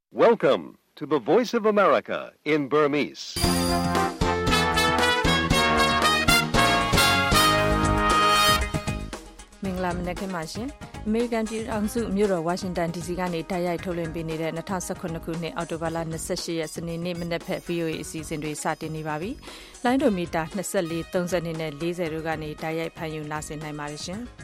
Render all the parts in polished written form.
Welcome to the Voice of America in Burmese. ။မင်္ဂလာမနက်ခင်းပါရှင်။ American ပြည်ထောင်စုမြို့တော် Washington DC ကနေတိုက်ရိုက်ထုတ်လွှင့်ပေးနေတဲ့2019ခုနှစ်အောက်တိုဘာလ28ရက်စနေနေ့မနက်ဖက် VOA အစီအစဉ်တွေစတင်နေပါပြီ။လိုင်းဒိုမီတာ24 30နဲ့40တို့ကနေတိုက်ရိုက်ဖန်ယူနားဆင်နိုင်ပါတယ်ရှင်။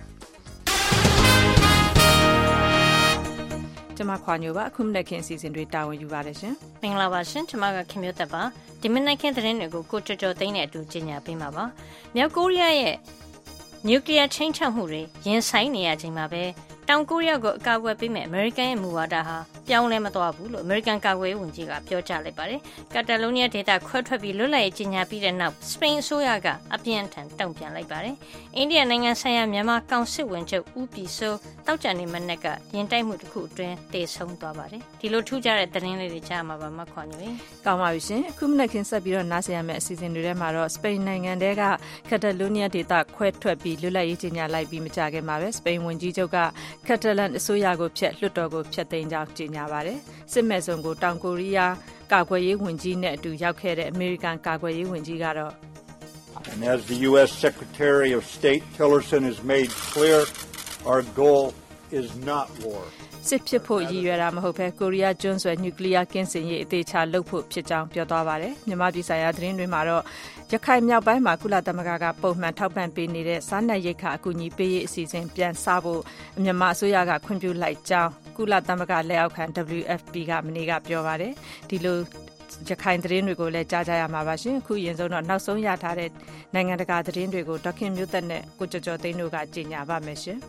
ကျွန်မခွာညိုပါအခုမနက်ခင်းအစီအစဉ်တွေတာဝန်ယူပါတယ်ရှင်။မင်္ဂလာပါရှင်။ကျွန်မကခင်မျိုးသက်ပါ။ဒီမနက်ခင်းသတင်းတွေကိုကိုကျော်ကျော်သိန်းနဲ့အတူကြီးညာပေးမှာပါ။မြောက်ကိုရီးယားရဲ့နျူကလ িয়ার ချိန်ချောက်မှုတွေရင်ဆိုင်နေရချိန်မှာပဲတောင်ကိုရီးယားကိုအကာအကွယ်ပေးမဲ့အမေရိကန်ရဲ့မူဝါဒဟာပြောင်းလဲမသွားဘူးလို့အမေရိကန်ကာကွယ်ရေးဝန်ကြီးကပြောကြားလိုက်ပါတယ်။ကာတာလိုနီးယားဒေသခွဲထွက်ပြီးလွတ်လပ်ရေးကြေညာပြီးတဲ့နောက်စပိန်အစိုးရကအပြင်းအထန်တုံ့ပြန်လိုက်ပါတယ်။အိန္ဒိယနိုင်ငံဆိုင်ရာမြန်မာကောင်စစ်ဝင်ချုပ်ဦးပြည်စိုးတောက်ကြနေမနက်ကရင်တိုက်မှုတစ်ခုအတွင်းတေဆုံးသွားပါတယ်။ဒီလိုထူးခြားတဲ့သတင်းလေးတွေကြားမှာပါမခွာညွှန်။ကောင်းပါပြီရှင်။အခုမနက်ခင်းဆက်ပြီးတော့နားဆင်ရမယ့်အစီအစဉ်တွေထဲမှာတော့စပိန်နိုင်ငံတဲကကာတာလိုနီးယားဒေသခွဲထွက်ပြီးလွတ်လပ်ရေးကြေညာလိုက်ပြီးမကြခင်မှာပဲစပိန်ဝန်ကြီးချုပ်ကကာတာလန်အစိုးရကိုဖျက်လွှတ်တော်ကိုဖျက်သိမ်းကြောင်းကြေညာပါတယ်။စစ်မဲ့စုံကိုတောင်ကိုရီးယားကာကွယ်ရေးဝန်ကြီးနဲ့အတူရောက်ခဲ့တဲ့အမေရိကန်ကာကွယ်ရေးဝန်ကြီးကတော့ And as the U.S. Secretary of State Tillerson has made clear, our goal is not war. စစ်ဖြစ်ဖို့ရည်ရွယ်တာမဟုတ်ဘဲကိုရီးယားကျွန်းဆွယ်နျူကလ িয়ার ကင်းစင်ရေးအသေးချာလုပ်ဖို့ဖြစ်ကြောင်းပြောသွားပါတယ်။မြန်မာပြည်ဆိုင်ရာသတင်းတွေမှာတော့ရခိုင်မြောက်ပိုင်းမှာကုလသမဂ္ဂကပုံမှန်ထောက်ပံ့ပေးနေတဲ့စားနပ်ရိက္ခာအကူအညီပေးရေးအစီအစဉ်ပြန်စဖို့မြန်မာအစိုးရကခွင့်ပြုလိုက်ကြောင်းကုလသမဂ္ဂလက်အောက်ခံ WFP ကမနေ့ကပြောပါတယ်။ဒီလိုရခိုင်သတင်းတွေကိုလည်းကြားကြရမှာပါရှင်အခုရင်ဆုံးတော့နောက်ဆုံးရထားတဲ့နိုင်ငံတကာသတင်းတွေကိုဒေါက်ခင်မျိုးသက်နဲ့ကိုကျော်ကျော်သိန်းတို့ကကြေညာပါမယ်ရှင်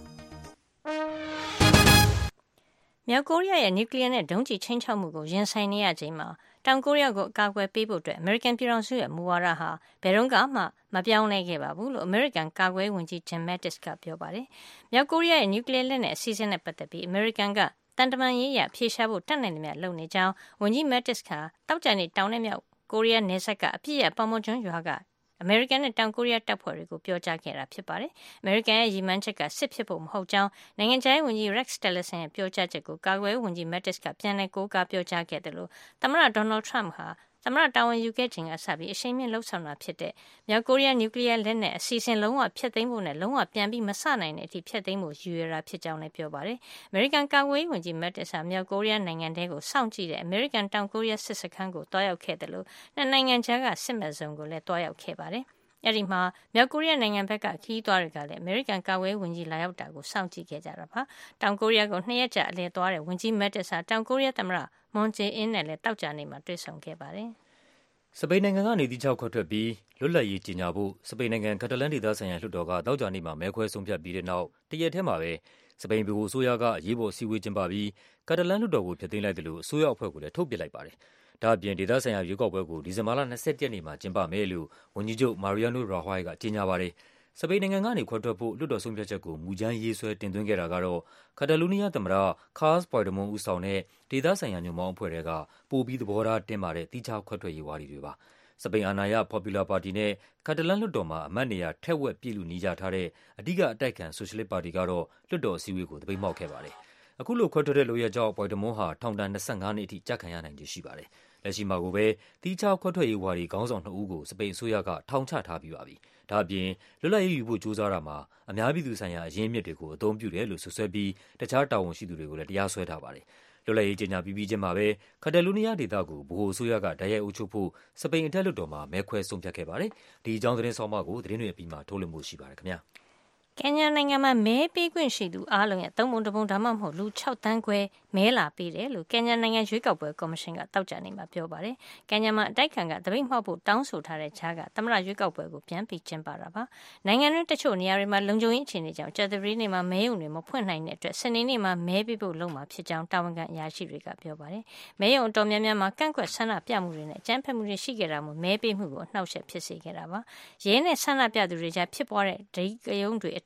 မြောက်ကိုရီးယားရဲ့နျူကလ িয়ার နဲ့ဒုံးကျည်ချိန်ချောက်မှုကိုရင်ဆိုင်နေရချိန်မှာတောင်ကိုရီးယားကိုအကာအကွယ်ပေးဖို့အတွက်အမေရိကန်ပြည်ထောင်စုရဲ့မူဝါဒဟာဘယ်တော့မှမပြောင်းလဲခဲ့ပါဘူးလို့အမေရိကန်ကာကွယ်ရေးဝန်ကြီး Jim Mattis ကပြောပါတယ်။မြောက်ကိုရီးယားရဲ့နျူကလ িয়ার လက်နက်အစီအစဉ်နဲ့ပတ်သက်ပြီးအမေရိကန်ကတန်တမန်ရေးရဖြေရှားဖို့တတ်နိုင်သမျှလုပ်နေကြောင်းဝန်ကြီး Mattis ကတောက်ကြနေတောင်နဲ့မြောက်ကိုရီးယားနယ်စပ်ကအပြစ်ရပမွန်ကျွန်းရွာကအမေရိကန်နဲ့တောင်ကိုရီးယားတပ်ဖွဲ့တွေကိုပြောကြားခဲ့တာဖြစ်ပါတယ်။အမေရိကန်ရဲ့ရည်မှန်းချက်ကစစ်ဖြစ်ဖို့မဟုတ်ကြောင်းနိုင်ငံခြားရေးဝန်ကြီး Rex Tillerson ရဲ့ပြောကြားချက်ကိုကာကွယ်ရေးဝန်ကြီး Mattis ကပြန်လည်ကိုးကားပြောကြားခဲ့တယ်လို့သမ္မတ Donald Trump ဟာသမ္မတတာဝန်ယူခဲ့ချိန်ကစပြီးအရှိန်မြင့်လှုပ်ဆောင်တာဖြစ်တဲ့မြောက်ကိုရီးယားနျူကလ িয়ার လက်နက်အစီအစဉ်လုံးဝဖျက်သိမ်းဖို့နဲ့လုံးဝပြန်ပြီးမဆနိုင်တဲ့အထိဖျက်သိမ်းဖို့ရည်ရွယ်တာဖြစ်ကြောင်းလည်းပြောပါတယ်။အမေရိကန်ကာကွယ်ရေးဝန်ကြီး Mattis ဟာမြောက်ကိုရီးယားနိုင်ငံတဲကိုစောင့်ကြည့်တဲ့အမေရိကန်တောင်ကိုရီးယားစစ်စခန်းကိုတွားရောက်ခဲ့တယ်လို့နှစ်နိုင်ငံကြားကစစ်မဲ့ဇုံကိုလည်းတွားရောက်ခဲ့ပါတယ်။အဲ့ဒီမှာမြောက်ကိုရီးယားနိုင်ငံဘက်ကခီးသွားတွေကလည်းအမေရိကန်ကာကွယ်ရေးဝန်ကြီးလာရောက်တာကိုစောင့်ကြည့်ခဲ့ကြတာပါ။တောင်ကိုရီးယားကို2ရက်ကြာအလဲသွားတဲ့ဝန်ကြီး Mattis ဟာတောင်ကိုရီးယားသမ္မတမွန်ဂျေအင်းနဲ့လည်းတောက်ကြနေမှာတွေ့ဆုံခဲ့ပါတယ်။စပိန်နိုင်ငံကနေတိကျခွတ်ထွက်ပြီးလွတ်လပ်ရေးကြေညာဖို့စပိန်နိုင်ငံကာတာလန်ဒေသဆိုင်ရာလွှတ်တော်ကတောက်ကြနေမှာမဲခွဲဆုံးဖြတ်ပြီးတဲ့နောက်တရက်ထဲမှာပဲစပိန်ဗဟိုအစိုးရကအရေးပေါ်အစည်းအဝေးကျင်းပပြီးကာတာလန်လွှတ်တော်ကိုဖျက်သိမ်းလိုက်တယ်လို့အစိုးရအဖွဲ့ကလည်းထုတ်ပြန်လိုက်ပါတယ်။ဒါအပြင်ဒေသဆိုင်ရာရွေးကောက်ပွဲကိုဒီဇင်ဘာလ21ရက်နေ့မှာကျင်းပမယ်လို့ဝန်ကြီးချုပ် Mariano Rajoy ကကြေညာပါတယ်။စပိန်နိုင်ငံကနေခွဲထွက်ဖို့လွှတ်တော်ဆုံးဖြတ်ချက်ကိုမူကြမ်းရေးဆွဲတင်သွင်းခဲ့တာကတော့ကာတာလူနီးယားသမ္မတ Carles Puigdemont ဦးဆောင်တဲ့ဒေသဆိုင်ရာညွန့်ပေါင်းအဖွဲ့တွေကပိုပြီးသဘောထားတင်းမာတဲ့တိကျခွဲထွက်ရေးဝါဒီတွေပါ။စပိန်အာဏာရ Popular Party နဲ့ကာတာလန်လွှတ်တော်မှာအမတ်နေရာထက်ဝက်ပြည့်လူနီးကြထားတဲ့အဓိကအတိုက်ခံ Socialist Party ကတော့လွှတ်တော်အစည်းအဝေးကိုသပိတ်မှောက်ခဲ့ပါတယ်။အခုလိုခွဲထွက်တဲ့လုပ်ရပ်ကြောင့် Puigdemont ဟာထောင်ဒဏ်25နှစ်အထိကျခံရနိုင်ခြေရှိပါတယ်။လက်ရှိမှာကိုပဲတိကျခွဲထွက်ရေးဝါဒီခေါင်းဆောင်2ဦးကိုစပိန်အစိုးရကထောင်ချထားပြီးပါပြီ။ဒါအပြင်လွတ်လပ်ရေးယူဖို့ကြိုးစားတာမှာအများပြည်သူဆိုင်ရာအရင်းအမြစ်တွေကိုအသုံးပြုတယ်လို့ဆွဆွဲပြီးတခြားတာဝန်ရှိသူတွေကိုလည်းတရားစွဲထားပါတယ်။လွတ်လပ်ရေးကြေညာပြီးချင်းမှာပဲကာတာလူနီးယားဒေသကိုဗဟိုအစိုးရကတိုက်ရိုက်အုပ်ချုပ်ဖို့စပိန်အထက်လွှတ်တော်မှာမဲခွဲဆုံးဖြတ်ခဲ့ပါတယ်။ဒီအကြောင်းသတင်းဆောင်မကိုသတင်းတွေအပြီးမှာထုတ်လွှင့်မှုရှိပါတယ်ခင်ဗျာ။ကင်ညာနိုင်ငံမှာမဲပေးခွင့်ရှိသူအားလုံးရဲ့3ပုံ1ပုံဒါမှမဟုတ်လူ6တန်းခွဲမဲလာပေးတယ်လို့ကင်ညာနိုင်ငံရွေးကောက်ပွဲကော်မရှင်ကတောက်ကြနေမှာပြောပါတယ်။ကင်ညာမှာအတိုက်ခံကတပိတ်မှောက်ဖို့တောင်းဆိုထားတဲ့ခြားကသမ္မတရွေးကောက်ပွဲကိုပြန်ပြီးကျင်းပတာပါ။နိုင်ငံတွင်းတချို့နေရာတွေမှာလုံခြုံရေးအခြေအနေကြောင့်ကြာသပတေးနေ့မှာမဲရုံတွေမဖွင့်နိုင်တဲ့အတွက်စနေနေ့မှာမဲပေးဖို့လုပ်မှာဖြစ်ကြောင်းတာဝန်ခံအရာရှိတွေကပြောပါတယ်။မဲရုံအတော်များများမှာကန့်ကွက်ဆန္ဒပြမှုတွေနဲ့အကြမ်းဖက်မှုတွေရှိခဲ့တာမို့မဲပေးမှုကိုအနှောက်အယှက်ဖြစ်စေခဲ့တာပါ။ရဲနဲ့ဆန္ဒပြသူတွေကြားဖြစ်ပွားတဲ့ဒိတ်ကယုံတွေအတွင်း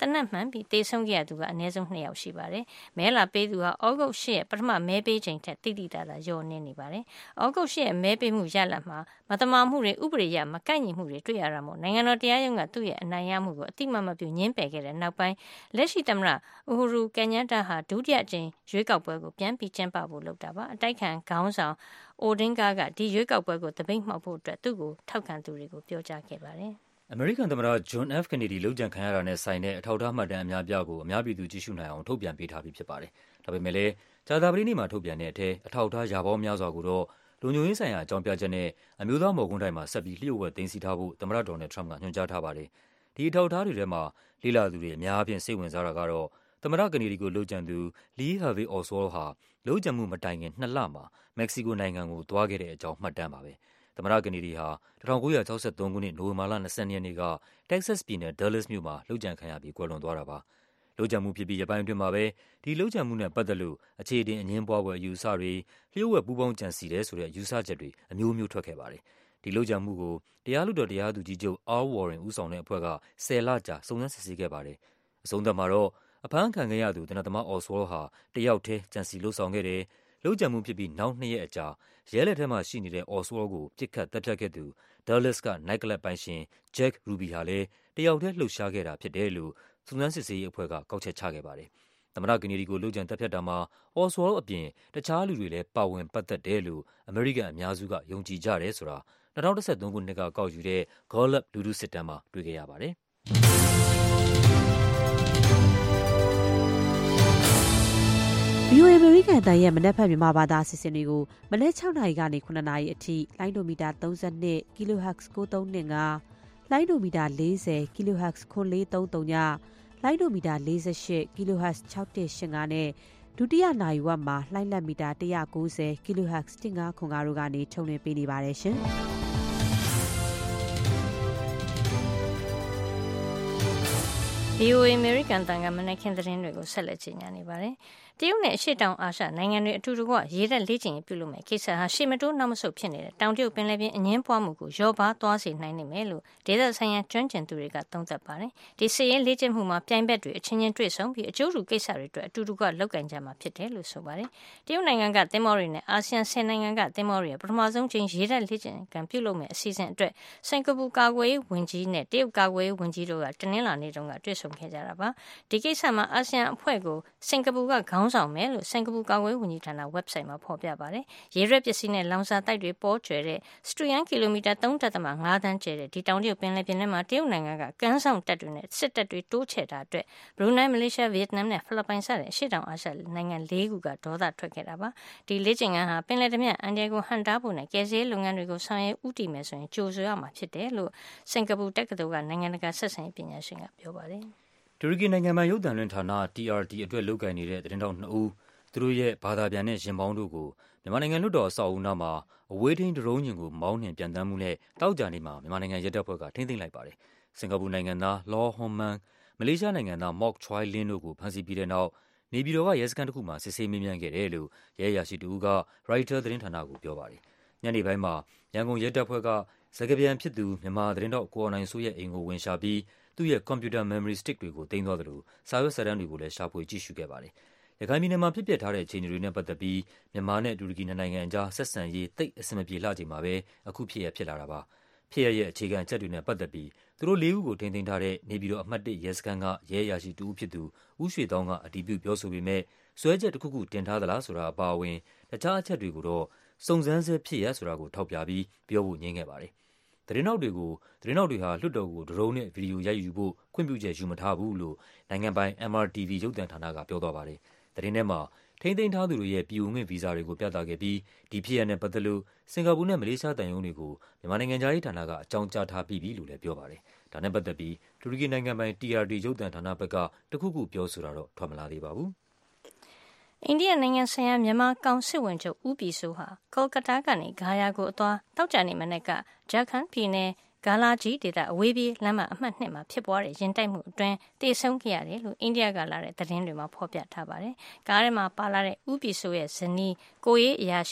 တနက်မှန်ပြီးတေဆုံးခဲ့ရသူကအနည်းဆုံး2 ယောက်ရှိပါတယ်။မဲလာပေးသူဟာဩဂုတ်8ရက်ပထမမဲပေးချိန်ထက်တိတိတသာလျော့နေပါတယ်။ဩဂုတ်8ရက်မဲပေးမှုရလဒ်မှာမတမာမှုတွေဥပဒေအရမကိုက်ညီမှုတွေတွေ့ရတာမို့နိုင်ငံတော်တရားရုံးကသူ့ရဲ့အနိုင်ရမှုကိုအတိမတ်မပြုငြင်းပယ်ခဲ့တဲ့နောက်ပိုင်းလက်ရှိသမ္မတဥဟူရူကန်ညာတာဟာဒုတိယအကြိမ်ရွေးကောက်ပွဲကိုပြန်ပြီးကျင်းပဖို့လုပ်တာပါ။အတိုက်ခံခေါင်းဆောင်အိုဒင်ကာကဒီရွေးကောက်ပွဲကိုတပိတ်မှောက်ဖို့အတွက်သူ့ကိုထောက်ခံသူတွေကိုပြောကြားခဲ့ပါတယ်။အမေရိကန်သမ္မတဂျွန် F. ကနေဒီလုပ်ကြံခံရတာနဲ့ဆိုင်တဲ့အထောက်အထားမှတ်တမ်းအများပြားကိုအများပြည်သူကြည့်ရှုနိုင်အောင်ထုတ်ပြန်ပေးထားပြီးဖြစ်ပါတယ်။ဒါပေမဲ့လည်းကြာသပတေးနေ့မှာထုတ်ပြန်တဲ့အထက်အထောက်အထားရာပေါင်းများစွာကိုတော့လုံခြုံရေးဆိုင်ရာအကြောင်းပြချက်နဲ့အမျိုးသားမော်ကွန်းတိုင်းမှာဆက်ပြီးလျှို့ဝှက်သိမ်းဆည်းထားဖို့သမ္မတဒေါ်နယ်ထရမ့်ကညွှန်ကြားထားပါတယ်။ဒီအထောက်အထားတွေထဲမှာလေ့လာသူတွေအများအပြားစိတ်ဝင်စားတာကတော့သမ္မတကနေဒီကိုလုပ်ကြံသူLee Harvey Oswald ဟာလုပ်ကြံမှုမတိုင်ခင်2 လမှာမက္ကဆီကိုနိုင်ငံကိုသွားခဲ့တဲ့အကြောင်းမှတ်တမ်းပါပဲ။သမ္မတကနေဒီဟာ1963 ခုနှစ်နိုဝင်ဘာလ22 ရက်နေ့ကတက္ကဆက်စ်ပြည်နယ်ဒါးလက်စ်မြို့မှာလုပ်ကြံခံရပြီးကွယ်လွန်သွားတာပါ။လုပ်ကြံမှုဖြစ်ပြီးရက်ပိုင်းအတွင်းမှာပဲဒီလုပ်ကြံမှုနဲ့ပတ်သက်လို့အခြေအတင်အငြင်းပွားဖွယ်အယူအဆတွေလျှို့ဝှက်ပူးပေါင်းကြံစည်တယ်ဆိုတဲ့ယူဆချက်တွေအမျိုးမျိုးထွက်ခဲ့ပါတယ်။ဒီလုပ်ကြံမှုကိုတရားလွှတ်တော်တရားသူကြီးချုပ်Al Warren ဦးဆောင်တဲ့အဖွဲ့က10 လကြာစုံစမ်းစစ်ဆေးခဲ့ပါတယ်။အဆုံးသတ်မှာတော့အဖမ်းခံခဲ့ရသူသေနတ်သမား Oswald ဟာတယောက်တည်းကြံစည်လုပ်ဆောင်ခဲ့တယ်။လုပ်ကြံမှုဖြစ်ပြီးနောက်2 ရက်အကြာရဲလက်ထဲမှာရှိနေတဲ့ Oswald ကိုပစ်ခတ်သတ်ဖြတ်ခဲ့သူDallas ကနိုက်ကလပ်ပိုင်ရှင် Jack Ruby ဟာလည်းတယောက်တည်းလှုပ်ရှားခဲ့တာဖြစ်တယ်လို့စုံစမ်းစစ်ဆေးရေးအဖွဲ့ကကောက်ချက်ချခဲ့ပါတယ်။သမ္မတကနေဒီကိုလုပ်ကြံသတ်ဖြတ်တာမှာ Oswald အပြင်တခြားလူတွေလည်းပါဝင်ပတ်သက်တယ်လို့အမေရိကန်အများစုကယုံကြည်ကြတယ်ဆိုတာ2013 ခုနှစ်ကကောက်ယူတဲ့ Gallup လူထုစစ်တမ်းမှာတွေ့ခဲ့ရပါတယ်။ VOA အမေရိကန်တန်ရဲ့မနက်ဖြန်မြန်မာဘာသာအစီအစဉ်တွေကိုမနက်6 နာရီကနေ9 နာရီအထိလိုင်းဒိုမီတာ32 kHz 9325လိုင်းဒိုမီတာ40 kHz 9433ညလိုင်းဒိုမီတာ48 kHz 6185နဲ့ဒုတိယနာရီဝက်မှာလှိုင်းလက်မီတာ190 kHz 1505တို့ကနေထုတ်လွှင့်ပေးနေပါတယ်ရှင်။ VOA အမေရိကန်တန်ကမနက်ခင်းသတင်းတွေကိုဆက်လက်ကြီးညာနေပါတယ်။တရုတ်နဲ့အရှေ့တောင်အာရှနိုင်ငံတွေအတူတကွရေတပ်လေ့ကျင့်ရေးပြုလုပ်မယ့်ကိစ္စဟာရှေ့မတိုးနောက်မဆုတ်ဖြစ်နေတဲ့တောင်တရုတ်ပင်လယ်ပြင်အငြင်းပွားမှုကိုလျော့ပါးသွားစေနိုင်မယ်လို့ဒေသဆိုင်ရာကျွမ်းကျင်သူတွေကသုံးသပ်ပါတယ်။ဒီစစ်ရေးလေ့ကျင့်မှုမှာပြိုင်ဘက်တွေအချင်းချင်းတွေ့ဆုံပြီးအကျိုးတူကိစ္စတွေအတွက်အတူတကွလုပ်ကင်ကြမှာဖြစ်တယ်လို့ဆိုပါတယ်။တရုတ်နိုင်ငံကသင်္ဘောတွေနဲ့အာဆီယံ10 နိုင်ငံကသင်္ဘောတွေပထမဆုံးချိန်ရေတပ်လေ့ကျင့်ခံပြုလုပ်မယ့်အစီအစဉ်အတွက်စင်ကာပူကာကွယ်ရေးဝန်ကြီးနဲ့တရုတ်ကာကွယ်ရေးဝန်ကြီးတို့ကတနင်္လာနေ့တုန်းကတွေ့ဆုံခဲ့ကြတာပါ။ဒီကိစ္စမှာအာဆီယံအဖွဲ့ကိုစင်ကာပူကခေါင်းဆောင်မယ်လို့စင်ကာပူကာကွယ်ရေးဝန်ကြီးဌာန website မှာဖော်ပြပါတယ်။ရေရက်ပစ္စည်းနဲ့လောင်စာတိုက်တွေပေါ်ကျွယ်တဲ့စတူယန်ကီလိုမီတာ 3.5 သန်းကျယ်တဲ့ဒီတောင်တရုတ်ပင်လယ်ပြင်ထဲမှာတရုတ်နိုင်ငံကကမ်းဆောင်တပ်တွေနဲ့စစ်တပ်တွေတိုးချဲ့တာအတွက်ဘရူနိုင်းမလေးရှားဗီယက်နမ်နဲ့ဖိလစ်ပိုင်စတဲ့အရှေ့တောင်အာရှနိုင်ငံ4 ခုကဒေါသထွက်ခဲ့တာပါ။ဒီလေ့ကျင့်ခန်းဟာပင်လယ်ဓမြအန်ဒီကိုဟန်တားဖို့နဲ့ကယ်ဆယ်ရေးလုပ်ငန်းတွေကိုဆောင်ရွက်ဦးတည်မယ်ဆိုရင်ကြိုဆိုရမှာဖြစ်တယ်လို့စင်ကာပူတက္ကသိုလ်ကနိုင်ငံတကာဆက်ဆံရေးပညာရှင်ကပြောပါတယ်။တူရကီနိုင်ငံမှာရုပ်သံလွှင့်ဌာန TRT အတွက်လုပ်ကိုင်နေတဲ့သတင်းတောက်2 ဦးသူတို့ရဲ့ဘာသာပြန်တဲ့ယာဉ်မောင်းတို့ကိုမြန်မာနိုင်ငံလွှတ်တော်အဆောက်အဦနားမှာအဝေးထိန်းဒရုန်းယာဉ်ကိုမောင်းနှင်ပျံသန်းမှုနဲ့တောက်ကြနေမှာမြန်မာနိုင်ငံရဲတပ်ဖွဲ့ကထိန်းသိမ်းလိုက်ပါတယ်။စင်ကာပူနိုင်ငံသား Law Hon Man မလေးရှားနိုင်ငံသား Mok Choy Lin တို့ကိုဖမ်းဆီးပြီးတဲ့နောက်နေပြည်တော်ကရဲစခန်းတစ်ခုမှာစစ်ဆေးမေးမြန်းခဲ့တယ်လို့ရဲအရာရှိတဦးက Reuters သတင်းဌာနကိုပြောပါတယ်။ညနေပိုင်းမှာရန်ကုန်ရဲတပ်ဖွဲ့ကစကားပြန်ဖြစ်သူမြန်မာသတင်းတောက်ကိုအောင်နိုင်စိုးရဲ့အိမ်ကိုဝင်ရှာပြီးသူ့ရဲ့ computer memory stick တွေကိုသိမ်းသွားသလိုစာရွက်စာတမ်းတွေကိုလည်းရှာဖွေကြည့်ရှုခဲ့ပါတယ်။ရခိုင်ပြည်နယ်မှာဖြစ်ပျက်ထားတဲ့အခြေအနေတွေနဲ့ပတ်သက်ပြီးမြန်မာနဲ့တူရကီနိုင်ငံအကြားဆက်ဆံရေးသိပ်အဆင်မပြေလှချိန်မှာပဲအခုဖြစ်လာတာပါ။ဖြစ်ရဲ့အခြေခံအချက်တွေနဲ့ပတ်သက်ပြီးသူတို့4 ဦးကိုထိန်းသိမ်းထားတဲ့နေပြည်တော်အမှတ်1ရဲစခန်းကရဲအရာရှိတဦးဖြစ်သူဦးရွှေတောင်းကအတည်ပြုပြောဆိုပေမဲ့စွဲချက်တစ်ခုခုတင်ထားသလားဆိုတာအပါအဝင်တခြားအချက်တွေကိုတော့စုံစမ်းဆဲဖြစ်ရဆိုတာကိုထောက်ပြပြီးပြောဖို့ငြင်းခဲ့ပါတယ်။သတင်းတောက်တွေဟာလွှတ်တော်ကိုဒရုန်းနဲ့ဗီဒီယိုရိုက်ယူဖို့ခွင့်ပြုချက်ယူမထားဘူးလို့နိုင်ငံပိုင် MRTV ရုပ်သံဌာနကပြောသွားပါတယ်။သတင်းထဲမှာထိန်းသိမ်းထားသူတွေရဲ့ပြည်ဝင်ခွင့်ဗီဇာတွေကိုပြသခဲ့ပြီးဒီဖြစ်ရပ်နဲ့ပတ်သက်လို့စင်ကာပူနဲ့မလေးရှားတန်ယုံတွေကိုမြန်မာနိုင်ငံသားရေးဌာနကအကြောင်းကြားထားပြီးပြီလို့လည်းပြောပါတယ်။ဒါနဲ့ပတ်သက်ပြီးတူရကီနိုင်ငံပိုင် TRT ရုပ်သံဌာနဘက်ကတခုခုပြောဆိုတာတော့ထွက်မလာသေးပါဘူး။အိန္ဒိယနိုင်ငံဆိုင်ရာမြန်မာကောင်စစ်ဝင်ချုပ်ဦးပြည်စိုးဟာကောလကတာကနေဂါယာကိုအသွားတောက်ကြနေမနေ့ကဂျာခန်ပြည်နယ်ဂါလာဂျီဒေသအဝေးပြေးလမ်းမအမှတ်2မှာဖြစ်ပွားတဲ့ရင်တိုက်မှုအတွင်းတေဆုံးခဲ့ရတယ်လို့အိန္ဒိယကလာတဲ့သတင်းတွေမှာဖော်ပြထားပါတယ်။ကားထဲမှာပါလာတဲ့ဦးပြည်စိုးရဲ့ဇနီးကိုရေးအရာရှိနဲ့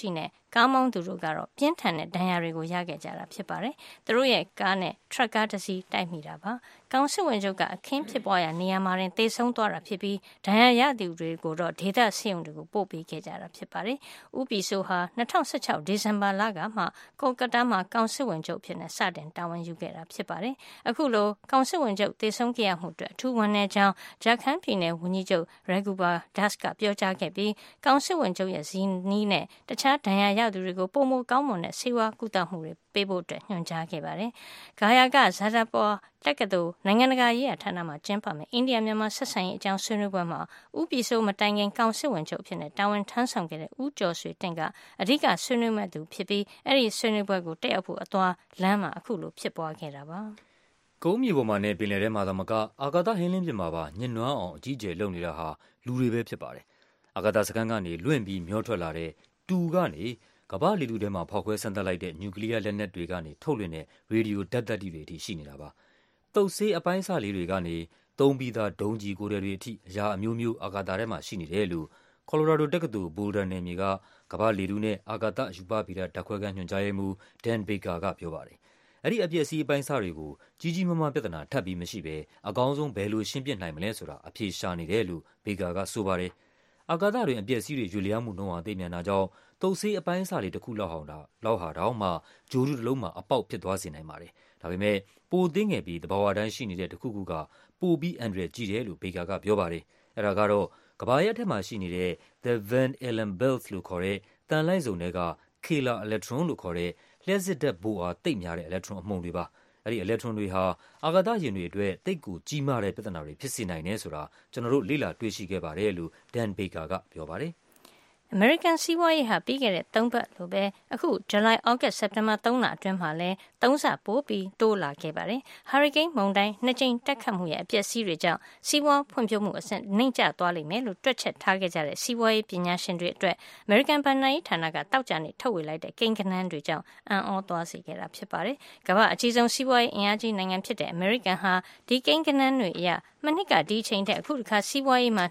ကားမောင်းသူတို့ကတော့ပြင်းထန်တဲ့ဒဏ်ရာတွေကိုရခဲ့ကြတာဖြစ်ပါတယ်။သူတို့ရဲ့ကားနဲ့ထရပ်ကားတစ်စီးတိုက်မိတာပါ။ကောင်စစ်ဝန်ချုပ်ကအခင်းဖြစ်ပွားရာနေရာမှာတင်သေဆုံးသွားတာဖြစ်ပြီးဒဏ်ရာရသူတွေကိုတော့ဒေသဆေးရုံတွေကိုပို့ပေးခဲ့ကြတာဖြစ်ပါတယ်။ဦးပီဆိုဟာ2016ဒီဇင်ဘာလကမှကော်ကတားမှာကောင်စစ်ဝန်ချုပ်ဖြစ်နေစတင်တာဝန်ယူခဲ့တာဖြစ်ပါတယ်။အခုလိုကောင်စစ်ဝန်ချုပ်သေဆုံးခဲ့ရမှုအတွက်အထူးဝမ်းနည်းကြောင်းဂျာခန်ပြည်နယ်ဝန်ကြီးချုပ်ရဂူဘာဒတ်ကပြောကြားခဲ့ပြီးကောင်စစ်ဝန်ချုပ်ရဲ့ဇီနီးနဲ့တခြားဒဏ်ရာရသူတွေကိုပုံမကောင်းမွန်တဲ့ဆေးဝါးကုသမှုတွေပေးဖို့အတွက်ညွှန်ကြားခဲ့ပါတယ်။ဂါယာကဇာတာပေါ်တက္ကသိုလ်နိုင်ငံတကာရေးရာဌာနမှာကျင်းပမယ်အိန္ဒိယမြန်မာဆက်ဆံရေးအကြောင်းဆွေးနွေးပွဲမှာဦးပီဆိုးမတိုင်ခင်ကောင်စစ်ဝန်ချုပ်ဖြစ်တဲ့တာဝန်ထမ်းဆောင်ခဲ့တဲ့ဦးကျော်ဆွေတင့်ကအဓိကဆွေးနွေးမဲ့သူဖြစ်ပြီးအဲ့ဒီဆွေးနွေးပွဲကိုတက်ရောက်ဖို့အသွားလမ်းမှာအခုလိုဖြစ်ပွားခဲ့တာပါ။ကုန်းမြေပေါ်မှာနဲ့ပင်လယ်ထဲမှာသာမကအာကာသဟင်းလင်းပြင်မှာပါညှဉ်းနွမ်းအောင်အကြီးအကျယ်လုပ်နေတာဟာလူတွေပဲဖြစ်ပါတယ်။အာကာသစခန်းကနေလွင့်ပြီးမျောထွက်လာတဲ့တူကနေကမ္ဘာလေထုထဲမှာဖောက်ခွဲဆန်းသတ်လိုက်တဲ့နျူကလ িয়ার လက်နက်တွေကနေထုတ်လွှင့်တဲ့ရေဒီယိုဓာတ်သတ္တိတွေအထိရှိနေတာပါ။သုတ်ဆေးအပိုင်းအစလေးတွေကနေသုံးပြီးသားဒုံးကျည်ကိုယ်တွေအထိအရာအမျိုးမျိုးအာကာသထဲမှာရှိနေတယ်လို့ကော်လိုရာဒိုတက္ကသိုလ်ဘိုလ်ဒါနယ်မြေကကမ္ဘာလေထုနဲ့အာကာသရူပဗေဒဓာတ်ခွဲခန်းညွှန်ကြားရေးမှူးဒန်ဘေကာကပြောပါတယ်။အဲ့ဒီအပျက်စီးအပိုင်းအစတွေကိုကြီးကြီးမားမားပြဿနာထပ်ပြီးမရှိဘဲအကောင်းဆုံးဘယ်လိုရှင်းပြနိုင်မလဲဆိုတာအဖြေရှာနေတယ်လို့ဘေကာကဆိုပါတယ်။အာကာသတွင်အပျက်စီးတွေရွေလျားမှုနှုန်းဟာသိမြန်တာကြောင့်သုတ်ဆေးအပိုင်းအစလေးတစ်ခုလောက်ဟာတောင်မှဂျိုးတုတစ်လုံးမှာအပေါက်ဖြစ်သွားစေနိုင်ပါတယ်။ဒါပေမဲ့ပိုသိငယ်ပြီးတဘာဝတိုင်းရှိနေတဲ့တစ်ခုခုကပိုပြီးအန္တရာယ်ကြီးတယ်လို့ဘေကာကပြောပါတယ်။အဲ့ဒါကတော့ကမ္ဘာရဲ့အထက်မှာရှိနေတဲ့ The Van Allen belt လို့ခေါ်တဲ့တန်လိုက်စုံတွေက Killer electron လို့ခေါ်တဲ့လျှက်စစ်ဓာတ်ပိုအားသိပ်များတဲ့ electron အမှုန်တွေပါ။အဲ့ဒီ electron တွေဟာအာကာသယာဉ်တွေအတွက်သိပ်ကိုကြီးမားတဲ့ပြဿနာတွေဖြစ်စေနိုင်တယ်ဆိုတာကျွန်တော်တို့လေ့လာတွေ့ရှိခဲ့ပါတယ်လို့ဒန်ဘေကာကပြောပါတယ်။ American စီးပွားရေးဟာပြီးခဲ့တဲ့3ပတ်လိုပဲအခု July, August, September 3လအတွင်းမှာလဲ3ဆပိုပြီးတိုးလာခဲ့ပါတယ်။ Hurricane မုန်တိုင်း2ကြိမ်တက်ခတ်မှုရဲ့အပျက်စီးတွေကြောင့်စီးပွားဖွံ့ဖြိုးမှုအဆင့်နှိမ့်ကျသွားလိမ့်မယ်လို့တွက်ချက်ထားခဲ့ကြတဲ့စီးပွားရေးပညာရှင်တွေအတွက် American ဘဏ္ဍာရေးဌာနကတောက်ကြနေထုတ်ဝေလိုက်တဲ့ကိန်းဂဏန်းတွေကြောင့်အံ့ဩသွားစေခဲ့တာဖြစ်ပါတယ်။ကမ္ဘာအကြီးဆုံးစီးပွားရေးအင်အားကြီးနိုင်ငံဖြစ်တဲ့ American ဟာဒီကိန်းဂဏန်းတွေအရမနှစ်ကဒီချိန်ထက်အခုတစ်ခါစီးပွားရေးမှာ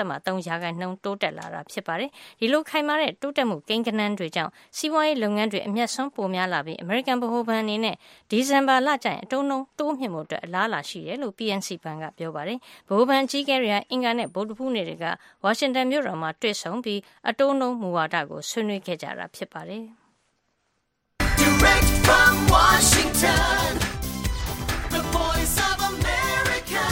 2.3% တိုးတက်လာတာဖြစ်ပါတယ်။ဒီလိုခိုင်မာတဲ့တိုးတက်မှုကိန်းဂဏန်းတွေကြောင့်စီးပွားရေးလုပ်ငန်းတွေအမျက်စွန်းပိုများလာပြီး American ဗဟိုဘဏ်အနေနဲ့ဒီဇင်ဘာလကျရင်အတုံးနှုန်းတိုးမြင့်မှုအတွက်အလားအလာရှိတယ်လို့ PNC ဘဏ်ကပြောပါတယ်။ဗဟိုဘဏ်အကြီးအကဲတွေကအင်္ဂါနဲ့ဗုဒ္ဓဟူးနေ့တွေကဝါရှင်တန်မြို့တော်မှာတွေ့ဆုံပြီးအတုံးနှုန်းမူဝါဒကိုဆွေးနွေးခဲ့ကြတာဖြစ်ပါတယ်။ Direct from Washington, the voice of America,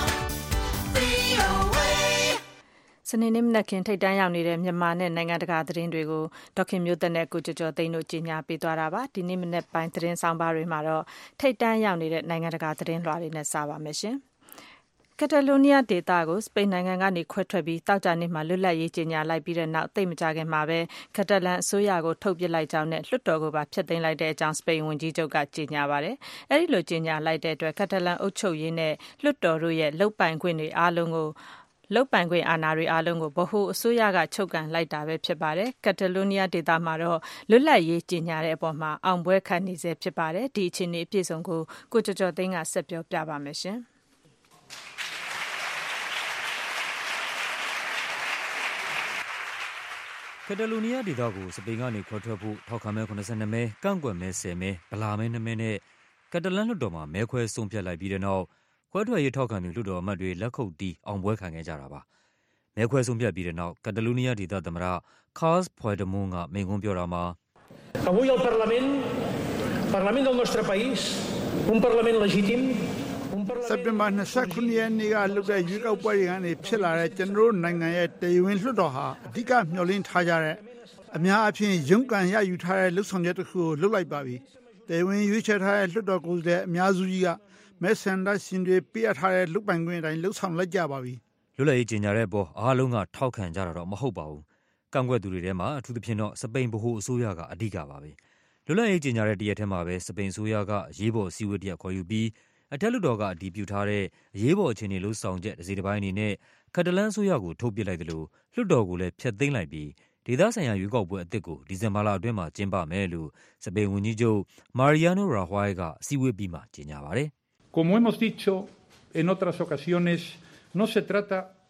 VOA စနေနေ့မနက်ခင်းထိပ်တန်းရောက်နေတဲ့မြန်မာနဲ့နိုင်ငံတကာသတင်းတွေကိုဒေါက်ခင်မျိုးသက်နဲ့ကိုကျော်ကျော်သိန်းတို့ကြီးညာပေးသွားတာပါဒီနေ့မနက်ပိုင်းသတင်းဆောင်ပါတွေမှာတော့ထိပ်တန်းရောက်နေတဲ့နိုင်ငံတကာသတင်းလွှာတွေနဲ့စပါမယ်ရှင်ကက်တလိုနီးယားဒေသကိုစပိန်နိုင်ငံကနေခွဲထွက်ပြီးတောက်ကြနေ့မှာလွတ်လပ်ရေးကြေညာလိုက်ပြီးတဲ့နောက်သိပ်မကြာခင်မှာပဲကက်တလန်အစိုးရကိုထုတ်ပစ်လိုက်ကြောင်းနဲ့လွှတ်တော်ကိုပါဖျက်သိမ်းလိုက်တဲ့အကြောင်းစပိန်ဝန်ကြီးချုပ်ကကြေညာပါတယ်။အဲဒီလိုကြေညာလိုက်တဲ့အတွက်ကက်တလန်အုပ်ချုပ်ရေးနဲ့လွှတ်တော်တို့ရဲ့လုပ်ပိုင်ခွင့်အာဏာတွေအားလုံးကိုဗဟိုအစိုးရကချုပ်ကန်လိုက်တာပဲဖြစ်ပါတယ်။ကက်တလိုနီးယားဒေသမှာတော့လွတ်လပ်ရေးကြေညာတဲ့အပေါ်မှာအောင်ပွဲခံနေဆဲဖြစ်ပါတယ်။ဒီအခြေအနေအပြည့်စုံကိုကျော်ကျော်သိန်းကဆက်ပြောပြပါမယ်ရှင်။ကက်တလိုနီးယားဒေသကိုစပိန်ကနေခွဲထွက်ဖို့ထောက်ခံမဲ82မဲကန့်ကွက်မဲ10မဲဗလာမဲ2မဲနဲ့ကက်တလန်လွှတ်တော်မှာမဲခွဲဆုံးဖြတ်လိုက်ပြီးတဲ့နောက်ခွဲထွက်ရေးထောက်ခံသူလွှတ်တော်အမတ်တွေလက်ခုပ်တီးအောင်ပွဲခံခဲ့ကြတာပါမဲခွဲဆုံးဖြတ်ပြီးတဲ့နောက်ကက်တလိုနီးယားဒေသသမ္မတ Carles Puigdemont ကမိန့်ခွန်းပြောတာမှာ Avui el Parlament del nostre país un Parlament legítimစက်တင်ဘာ29ရက်နေ့ကလုပ်တဲ့ရွေးကောက်ပွဲတွေကနေဖြစ်လာတဲ့ကျွန်တော်တို့နိုင်ငံရဲ့တရားဝင်လွှတ်တော်ဟာအဓိကမျှော်လင့်ထားကြတဲ့အများအပြားရုန်းကန်ရယူထားတဲ့လှုပ်ဆောင်ချက်တစ်ခုကိုလုပ်လိုက်ပါပြီ။တရားဝင်ရွေးချယ်ထားတဲ့လွှတ်တော်ကိုယ်စားလှယ်အများစုကြီးကမဲဆန္ဒရှင်တွေပေးအပ်ထားတဲ့လုပ်ပိုင်ခွင့်အတိုင်းလှုပ်ဆောင်လိုက်ကြပါပြီ။လွတ်လပ်ရေးကြေညာတဲ့အပေါ်အားလုံးကထောက်ခံကြတာတော့မဟုတ်ပါဘူး။ကန့်ကွက်သူတွေထဲမှာအထူးသဖြင့်တော့စပိန်ဗဟိုအစိုးရကအဓိကပါပဲ။လွတ်လပ်ရေးကြေညာတဲ့တရက်ထဲမှာပဲစပိန်အစိုးရကအရေးပေါ်အစည်းအဝေးတစ်ရပ်ခေါ်ယူပြီးအထက်လွှတ်တော်ကအတည်ပြုထားတဲ့အရေးပေါ်အခြေအနေလှုပ်ဆောင်ချက်တစ်စိတ်တစ်ပိုင်းအနေနဲ့ကက်တလန်အစိုးရကိုထုတ်ပစ်လိုက်တယ်လို့လွှတ်တော်ကိုလည်းဖျက်သိမ်းလိုက်ပြီးဒေသဆိုင်ရာရွေးကောက်ပွဲအသစ်ကိုဒီဇင်ဘာလအတွင်းမှာကျင်းပမယ်လို့စပိန်ဝန်ကြီးချုပ် Mariano Rajoy ကအစည်းအဝေးပြီးမှကြေညာပါတယ်။ Como hemos dicho en otras ocasiones no se trata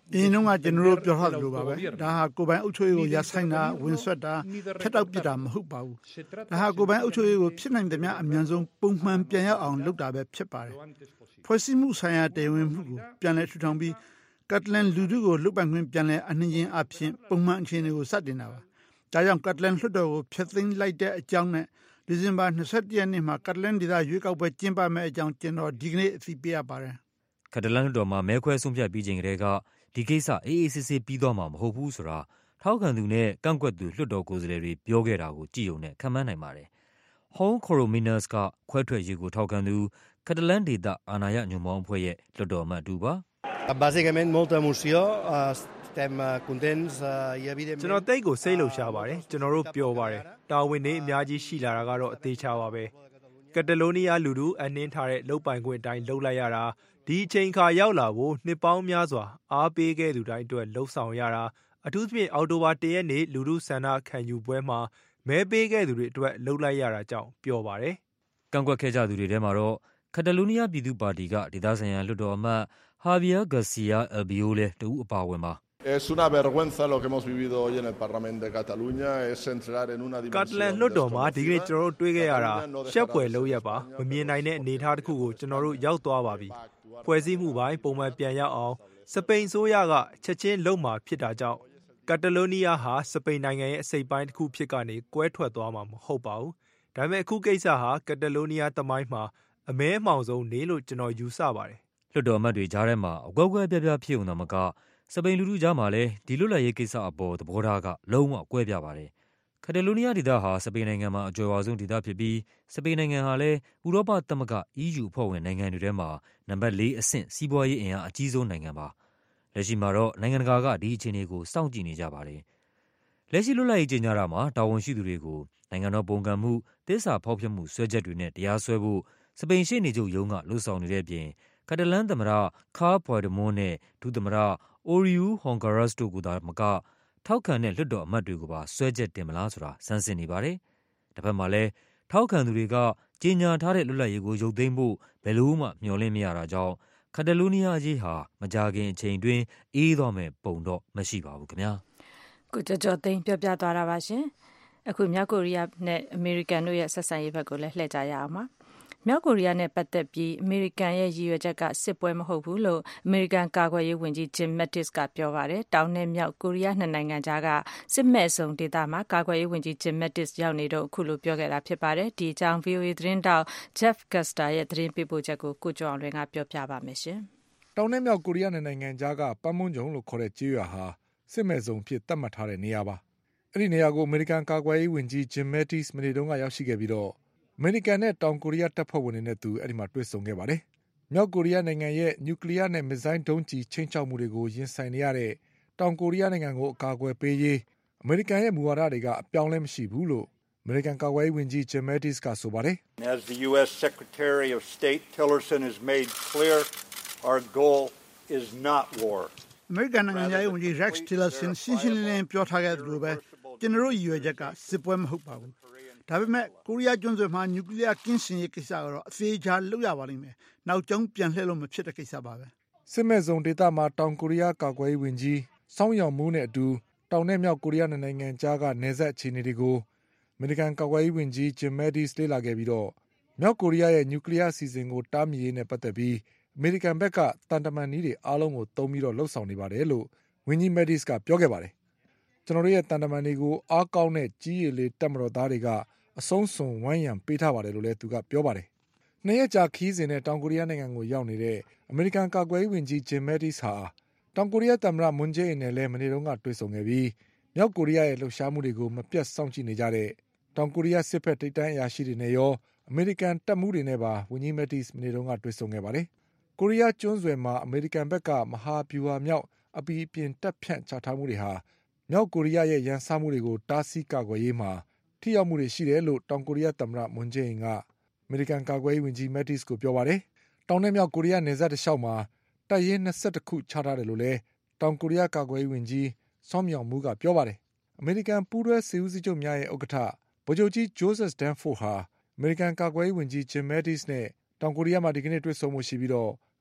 အင်းလုံးကကျွန်တော်တို့ပြောထားသလိုပါပဲဒါဟာကိုယ်ပိုင်အုပ်ချုပ်ရေးကိုရဆိုင်တာဝင်ဆွတ်တာဖက်တောက်ပစ်တာမဟုတ်ပါဘူးဒါဟာကိုယ်ပိုင်အုပ်ချုပ်ရေးကိုဖြစ်နိုင်သမျှအများဆုံးပုံမှန်ပြန်ရောက်အောင်လုပ်တာပဲဖြစ်ပါတယ်ဖွဲ့စည်းမှုဆိုင်ရာတည်ဝင်မှုကိုပြန်လည်ထူထောင်ပြီးကတ်လန်လူထုကိုလွတ်ပိုင်ခွင့်ပြန်လည်အနှင်းချင်းအဖြစ်ပုံမှန်အခြေအနေကိုစတင်တာပါဒါကြောင့်ကတ်လန်လွှတ်တော်ကိုဖျက်သိမ်းလိုက်တဲ့အကြောင်းနဲ့ဒီဇင်ဘာ27ရက်နေ့မှာကတ်လန်ဒေသရွေးကောက်ပွဲကျင်းပမယ့်အကြောင်းကျွန်တော်ဒီကနေ့အသိပေးရပါတယ်ကက်တလန်လွှတ်တော်မှာမဲခွဲဆုံးဖြတ်ပြီးချိန်ကတည်းကဒီကိစ္စအေးအေးဆေးဆေးပြီးသွားမှာမဟုတ်ဘူးဆိုတာထောက်ခံသူနဲ့ကန့်ကွက်သူလွှတ်တော်ကိုယ်စားလှယ်တွေပြောခဲ့တာကိုကြည့်ုံနဲ့ခန့်မှန်းနိုင်ပါတယ်။ Home Corominas ကခွဲထွက်ရေးကိုထောက်ခံသူကက်တလန်ဒေသအာဏာရညွန့်ပေါင်းအဖွဲ့ရဲ့လွှတ်တော်အမတ်တူပါ။ Bàsicament molta emoció estem contents i evidentment ကျွန်တော်တိတ်ကိုစိတ်လှုပ်ရှားပါတယ်ကျွန်တော်တို့ပျော်ပါတယ်တာဝန်တွေအများကြီးရှိလာတာကတော့အသေးချပါပဲကက်တလိုနီးယားလူထုအနှင်းထားတဲ့လုပ်ပိုင်ခွင့်အတိုင်းလုပ်လိုက်ရတာဒီအချိန်ခါရောက်လာဖို့နှစ်ပေါင်းများစွာအားပေးခဲ့သူတိုင်းအတွက်လှုပ်ဆောင်ရတာအထူးသဖြင့်အောက်တိုဘာ1ရက်နေ့လူထုဆန္ဒခံယူပွဲမှာမဲပေးခဲ့သူတွေအတွက်လှုပ်လိုက်ရတာကြောင့်ပျော်ပါတယ်ကန့်ကွက်ခဲ့ကြသူတွေထဲမှာတော့ကက်တလိုနီးယားပြည်သူ့ပါတီကဒေသဆိုင်ရာလွှတ်တော်အမတ်Javier García Albiol လည်းတူအပါဝင်ပါ Es una vergüenza lo que hemos vivido hoy en el Parlamento de Cataluña es entrar en una dimensión ကတ်လန်လွှတ်တော်မှာဒီကနေ့ကျွန်တော်တို့တွေ့ခဲ့ရတာရှက်ဖွယ်လုပ်ရပါမမြင်နိုင်တဲ့အနေအထားတစ်ခုကိုကျွန်တော်တို့ရောက်သွားပါပြီဖွဲ့စည်းမှုပိုင်းပုံမှန်ပြန်ရောက်အောင်စပိန်ဆိုးရကချက်ချင်းလုံမှာဖြစ်တာကြောင့်ကက်တလိုနီးယားဟာစပိန်နိုင်ငံရဲ့အစိပ်ပိုင်းတစ်ခုဖြစ်ကနေကွဲထွက်သွားမှာမဟုတ်ပါဘူးဒါပေမဲ့အခုကိစ္စဟာကက်တလိုနီးယားသမိုင်းမှာအမဲအမှောင်ဆုံးနေလို့ကျွန်တော်ယူဆပါတယ်လွှတ်တော်အမတ်တွေကြားထဲမှာအကွက်ကွဲပြားပြားဖြစ်ုံသာမကစပိန်လူထုကြားမှာလည်းဒီလွတ်လပ်ရေးကိစ္စအပေါ်သဘောထားကလုံးဝကွဲပြားပါတယ်။ကက်တလိုနီးယားဒေသဟာစပိန်နိုင်ငံမှာအကြွယ်ဝဆုံးဒေသဖြစ်ပြီးစပိန်နိုင်ငံဟာလည်းဥရောပသမဂ္ဂ EU အဖွဲ့ဝင်နိုင်ငံတွေထဲမှာနံပါတ်4အဆင့်စီးပွားရေးအင်အားအကြီးဆုံးနိုင်ငံပါ။လက်ရှိမှာတော့နိုင်ငံတကာကဒီအခြေအနေကိုစောင့်ကြည့်နေကြပါတယ်။လက်ရှိလွတ်လပ်ရေးကြေညာတာမှာတာဝန်ရှိသူတွေကိုနိုင်ငံတော်ပုံကံမှုသစ္စာဖောက်ဖျက်မှုစွဲချက်တွေနဲ့တရားစွဲဖို့စပိန်ရှေ့နေချုပ်ရုံးကလှုံ့ဆော်နေတဲ့အပြင်ကက်တလန်သမ္မတ Carles Puigdemont နဲ့ဒုသမ္မတOriol Junqueras တို့ကသာမကထောက်ခံတဲ့လွှတ်တော်အမတ်တွေကိုပါစွဲချက်တင်မလားဆိုတာစမ်းစစ်နေပါတယ်။တစ်ဖက်မှာလည်းထောက်ခံသူတွေကကြေညာထားတဲ့လွတ်လပ်ရေးကိုရုပ်သိမ်းဖို့ဘယ်လို့မှမျှော်လင့်မရတာကြောင့်ကက်တလိုနီးယားအရေးဟာမကြာခင်အချိန်တွင်းအေးသွားမယ်ပုံတော့မရှိပါဘူးခင်ဗျာ။ကိုကျော်သိန်းပြောပြသွားတာပါရှင်။အခုမြောက်ကိုရီးယားနဲ့အမေရိကန်တို့ရဲ့ဆက်ဆံရေးဘက်ကိုလည်းလှည့်ကြရအောင်ပါ။မြောက်ကိုရီးယားနဲ့ပတ်သက်ပြီးအမေရိကန်ရဲ့ရည်ရွယ်ချက်ကစစ်ပွဲမဟုတ်ဘူးလို့အမေရိကန်ကာကွယ်ရေးဝန်ကြီး Jim Mattis ကပြောပါတယ်။တောင်နဲ့မြောက်ကိုရီးယားနှစ်နိုင်ငံကြားကစစ်မဲ့ဆုံဒေသမှာကာကွယ်ရေးဝန်ကြီး Jim Mattis ရောက်နေတော့အခုလိုပြောခဲ့တာဖြစ်ပါတယ်။ဒီအကြောင်း VOA သတင်းတောက် Jeff Custer ရဲ့သတင်းပေးပို့ချက်ကိုကိုကျော်အောင်လွင်ကပြောပြပါမယ်ရှင်။တောင်နဲ့မြောက်ကိုရီးယားနိုင်ငံကြားကပန်းမွန်းဂျုံလို့ခေါ်တဲ့ကျေးရွာဟာစစ်မဲ့ဆုံဖြစ်သတ်မှတ်ထားတဲ့နေရာပါ။အဲ့ဒီနေရာကိုအမေရိကန်ကာကွယ်ရေးဝန်ကြီး Jim Mattis မနေ့တုန်းကရောက်ရှိခဲ့ပြီးတော့အမေရိကန်နဲ့တောင်ကိုရီးယားတပ်ဖွဲ့ဝင်တွေနဲ့သူအဲ့ဒီမှာတွေ့ဆုံခဲ့ပါတယ်။မြောက်ကိုရီးယားနိုင်ငံရဲ့နျူကလ িয়ার နဲ့မစ်ဇိုင်းဒုံးကျည်ချိန်ချောက်မှုတွေကိုရင်ဆိုင်နေရတဲ့တောင်ကိုရီးယားနိုင်ငံကိုအကာအကွယ်ပေးရေးအမေရိကန်ရဲ့မူဝါဒတွေကအပြောင်းလဲမရှိဘူးလို့အမေရိကန်ကာကွယ်ရေးဝန်ကြီး Jim Mattis ကဆိုပါတယ်။ As the US Secretary of State Tillerson has made clear, our goal is not war. အမေရိကန်နိုင်ငံရဲ့ဝန်ကြီး Rex Tillerson ရှင်းရှင်းလင်းလင်းပြောထားခဲ့သလိုပဲကျွန်တော်တို့ရည်ရွယ်ချက်ကစစ်ပွဲမဟုတ်ပါဘူးဒါပေမဲ့ကိုရီးယားကျွန်းဆွယ်မှာနျူကလ িয়ার ကင်းစင်ရေးကိစ္စကတော့အသေးချာလုပ်ရပါလိမ့်မယ်။နောက်ကျောင်းပြန်လှည့်လို့မဖြစ်တဲ့ကိစ္စပါပဲ။စစ်မဲ့ဆုံဒေသမှာတောင်ကိုရီးယားကာကွယ်ရေးဝန်ကြီးစောင်းယောင်မိုးနဲ့အတူတောင်နဲ့မြောက်ကိုရီးယားနိုင်ငံကြားကနယ်စပ်အခြေအနေတွေကိုအမေရိကန်ကာကွယ်ရေးဝန်ကြီး Jim Mattis လေ့လာခဲ့ပြီးတော့မြောက်ကိုရီးယားရဲ့နျူကလ িয়ার အစီအစဉ်ကိုတားမြစ်ရေးနဲ့ပတ်သက်ပြီးအမေရိကန်ဘက်ကတန်တမန်နည်းတွေအားလုံးကိုသုံးပြီးတော့လှုပ်ဆောင်နေပါတယ်လို့ဝန်ကြီး Mattis ကပြောခဲ့ပါတယ်။ကျွန်တော်တို့ရဲ့တန်တမန်တွေကိုအားကောင်းတဲ့ကြီးရည်လေးတပ်မတော်သားတွေကအဆုံးစွန်ဝိုင်းရံပေးထားပါတယ်လို့လည်းသူကပြောပါတယ်။နှစ်ရက်ကြာခီးစဉ်နဲ့တောင်ကိုရီးယားနိုင်ငံကိုရောက်နေတဲ့အမေရိကန်ကာကွယ်ရေးဝန်ကြီး Jim Mattis ဟာတောင်ကိုရီးယားသမ္မတမွန်ဂျေးအင်နဲ့လည်းမနေ့တုန်းကတွေ့ဆုံခဲ့ပြီးမြောက်ကိုရီးယားရဲ့လှုပ်ရှားမှုတွေကိုမပြတ်စောင့်ကြည့်နေကြတဲ့တောင်ကိုရီးယားစစ်ဘက်ထိပ်တန်းအရာရှိတွေနဲ့ရောအမေရိကန်တပ်မှုတွေနဲ့ပါဝန်ကြီး Mattis မနေ့တုန်းကတွေ့ဆုံခဲ့ပါတယ်။ကိုရီးယားကျွန်းဆွယ်မှာအမေရိကန်ဘက်ကမဟာဗျူဟာမြောက်အပီအပြင်တပ်ဖြန့်ချထားမှုတွေဟာမြောက်ကိုရီးယားရဲ့ရန်စမှုတွေကိုတားဆီးကာကွယ်ရေးမှာထိရောက်မှုတွေရှိတယ်လို့တောင်ကိုရီးယားသမ္မတမွန်ဂျေးအင်ကအမေရိကန်ကာကွယ်ရေးဝန်ကြီး Mattis ကိုပြောပါတယ်။တောင်နဲ့မြောက်ကိုရီးယားနယ်စပ်တစ်လျှောက်မှာတပ်ရင်း22ခုချထားတယ်လို့လည်းတောင်ကိုရီးယားကာကွယ်ရေးဝန်ကြီးစောင်းမြောင်မူကပြောပါတယ်။အမေရိကန်ပူးတွဲစစ်ဦးစီးချုပ်များရဲ့ဥက္ကဋ္ဌဗိုလ်ချုပ်ကြီး Joseph Dunford ဟာအမေရိကန်ကာကွယ်ရေးဝန်ကြီး Jim Mattis နဲ့တောင်ကိုရီးယားမှာဒီကနေ့တွေ့ဆုံမှုရှိပြီးတော့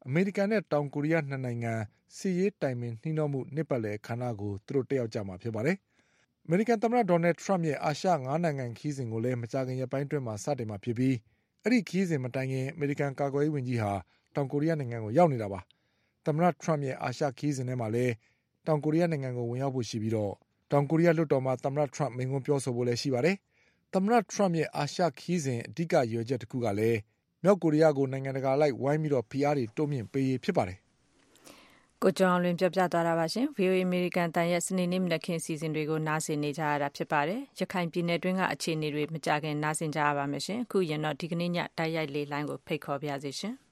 အမေရိကန်နဲ့တောင်ကိုရီးယားနှစ်နိုင်ငံစစ်ရေးတိုင်ပင်နှီးနှောမှုနှစ်ပတ်လည်အခမ်းအနားကိုသူတို့တက်ရောက်ကြမှာဖြစ်ပါတယ်။အမေရိကန်သမ္မတဒေါ်နယ်ထရမ့်ရဲ့အာရှ9နိုင်ငံခရီးစဉ်ကိုလည်းမကြာခင်ရက်ပိုင်းအတွင်းမှာစတင်မှာဖြစ်ပြီးအဲ့ဒီခရီးစဉ်မတိုင်ခင်အမေရိကန်ကာကွယ်ရေးဝန်ကြီးဟာတောင်ကိုရီးယားနိုင်ငံကိုရောက်နေတာပါ။သမ္မတထရမ့်ရဲ့အာရှခရီးစဉ်ထဲမှာလည်းတောင်ကိုရီးယားနိုင်ငံကိုဝင်ရောက်ဖို့ရှိပြီးတော့တောင်ကိုရီးယားလွှတ်တော်မှာသမ္မတထရမ့်မိန့်ခွန်းပြောဆိုဖို့လည်းရှိပါတယ်။သမ္မတထရမ့်ရဲ့အာရှခရီးစဉ်အဓိကရည်ရွယ်ချက်တစ်ခုကလည်းမြောက်ကိုရီးယားကိုနိုင်ငံတကာလိုက်ဝိုင်းပြီးတော့ဖိအားတွေတိုးမြင့်ပေးရေးဖြစ်ပါတယ်။ကိုကျော်အောင်လွင်ပြောပြသွားတာပါရှင်။ VOA American တန်ရဲ့စနေနေ့မနက်ခင်းစီစဉ်တွေကိုနားဆင်နေကြရတာဖြစ်ပါတယ်။ရခိုင်ပြည်နယ်တွင်းကအခြေအနေတွေမကြခင်နားဆင်ကြရပါမယ်ရှင်။အခုရင်တော့ဒီကနေ့ညတိုက်ရိုက်လေးလိုင်းကိုဖိတ်ခေါ်ပါရစေရှင်။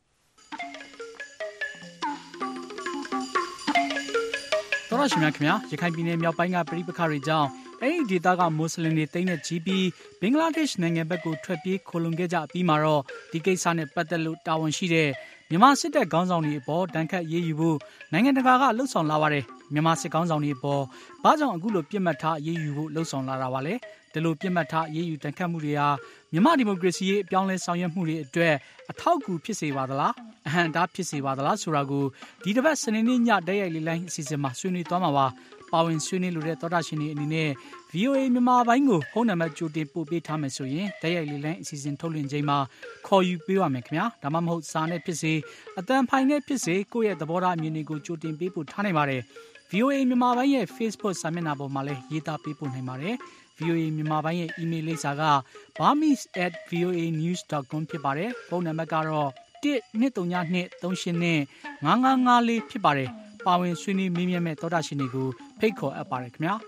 တော်ရရှိမြခင်ဗျာရခိုင်ပြည်နယ်မြောက်ပိုင်းကပြည်ပခါတွေကြောင့်အဲ့ဒီဒေသကမွတ်စလင်တွေတိမ့်တဲ့ကြီးပြီးဘင်္ဂလားဒေ့ရှ်နိုင်ငံဘက်ကိုထွက်ပြေးခိုလုံခဲ့ကြပြီးမှတော့ဒီကိစ္စနဲ့ပတ်သက်လို့တာဝန်ရှိတဲ့မြန်မာစစ်တပ်ခေါင်းဆောင်တွေအပေါ်တန်ခတ်ရေးယူဖို့နိုင်ငံတကာကလှုံ့ဆော်လာပါတယ်မြန်မာစစ်ခေါင်းဆောင်တွေအပေါ်ဘာကြောင့်အခုလိုပြစ်မှတ်ထားရေးယူဖို့လှုံ့ဆော်လာတာပါလဲဒီလိုပြစ်မှတ်ထားရေးယူတန်ခတ်မှုတွေဟာမြန်မာဒီမိုကရေစီရေးအပြောင်းလဲဆောင်ရွက်မှုတွေအတွက်အထောက်အကူဖြစ်စေပါသလားအဟန့်အတားဖြစ်စေပါသလားဆိုတာကိုဒီတစ်ပတ်စနေနေ့ညတိုက်ရိုက်လေးလိုင်းအစီအစဉ်မှာဆွေးနွေးသွားမှာပါပါဝင်ဆွေးနွေးလိုတဲ့သောတာရှင်တွေအနေနဲ့ VOA မြန်မာပိုင်းကိုဖုန်းနံပါတ်ကြိုတင်ပို့ပေးထားမယ်ဆိုရင်တိုက်ရိုက်လေးလိုင်းအစီအစဉ်ထုတ်လွှင့်ချိန်မှာခေါ်ယူပေးပါမယ်ခင်ဗျာဒါမှမဟုတ်စာနဲ့ဖြစ်စေအတန်ဖိုင်နဲ့ဖြစ်စေကိုယ့်ရဲ့သဘောထားအမြင်တွေကိုကြိုတင်ပေးပို့ထားနိုင်ပါတယ် VOA မြန်မာပိုင်းရဲ့ Facebook စာမျက်နှာပေါ်မှာလည်းရေးသားပေးပို့နိုင်ပါတယ် VOA မြန်မာပိုင်းရဲ့ email လိပ်စာက burmese@voanews.com ဖြစ်ပါတယ်ဖုန်းနံပါတ်ကတော့12393895554ဖြစ်ပါတယ်ပါဝင်ဆွေးနွေးမေးမြန်းမဲ့သောတာရှင်တွေကိုဖိတ်ခေါ်အပ်ပါတယ်ခင်ဗျာ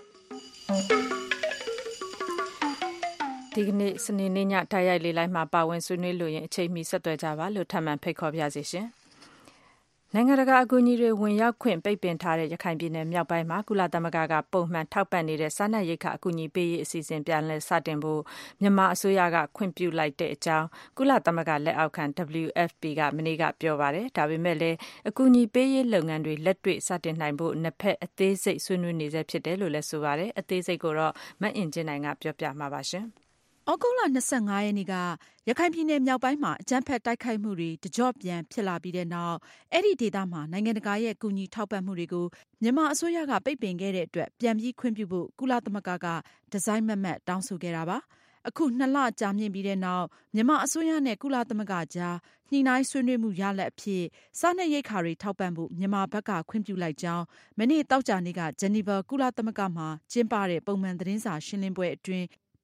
ဒီကနေ့စနေနေ့ညတိုက်ရိုက်လေးလိုင်းမှာပါဝင်ဆွေးနွေးလို့ရင်အချိန်မီဆက်သွယ်ကြပါလို့ထပ်မံဖိတ်ခေါ်ပါရစေရှင်နိုင်ငံတကာအကူအညီတွေဝင်ရောက်ခွင့်ပိတ်ပင်ထားတဲ့ရခိုင်ပြည်နယ်မြောက်ပိုင်းမှာကုလသမဂ္ဂကပုံမှန်ထောက်ပံ့နေတဲ့စားနပ်ရိက္ခာအကူအညီပေးရေးအစီအစဉ်ပြန်လည်စတင်ဖို့မြန်မာအစိုးရကခွင့်ပြုလိုက်တဲ့အကြောင်းကုလသမဂ္ဂလက်အောက်ခံ WFP ကမနေ့ကပြောပါတယ်။ဒါပေမဲ့လည်းအကူအညီပေးရေးလုပ်ငန်းတွေလက်တွေ့စတင်နိုင်ဖို့နှစ်ဖက်အသေးစိတ်ဆွေးနွေးနေဆဲဖြစ်တယ်လို့လည်းဆိုပါတယ်။အသေးစိတ်ကိုတော့မအင်ကြင်းနိုင်ကပြောပြမှာပါရှင်။ဩဂုတ်လ25ရက်နေ့ကရခိုင်ပြည်နယ်မြောက်ပိုင်းမှာအကြမ်းဖက်တိုက်ခိုက်မှုတွေတကြော့ပြန်ဖြစ်လာပြီးတဲ့နောက်အဲ့ဒီဒေသမှာနိုင်ငံတကာရဲ့ကူညီထောက်ပံ့မှုတွေကိုမြန်မာအစိုးရကပိတ်ပင်ခဲ့တဲ့အတွက်ပြန်ပြီးခွင့်ပြုဖို့ကုလသမဂ္ဂကဒီဇိုင်းမတ်မတ်တောင်းဆိုခဲ့တာပါအခု2လကြာမြင့်ပြီးတဲ့နောက်မြန်မာအစိုးရနဲ့ကုလသမဂ္ဂကြားညှိနှိုင်းဆွေးနွေးမှုရလဒ်အဖြစ်စားနပ်ရိက္ခာတွေထောက်ပံ့ဖို့မြန်မာဘက်ကခွင့်ပြုလိုက်ကြောင်းမနေ့တောက်ကြနေ့ကဂျနီဗာကုလသမဂ္ဂမှာကျင်းပတဲ့ပုံမှန်သတင်းစာရှင်းလင်းပွဲအတွင်း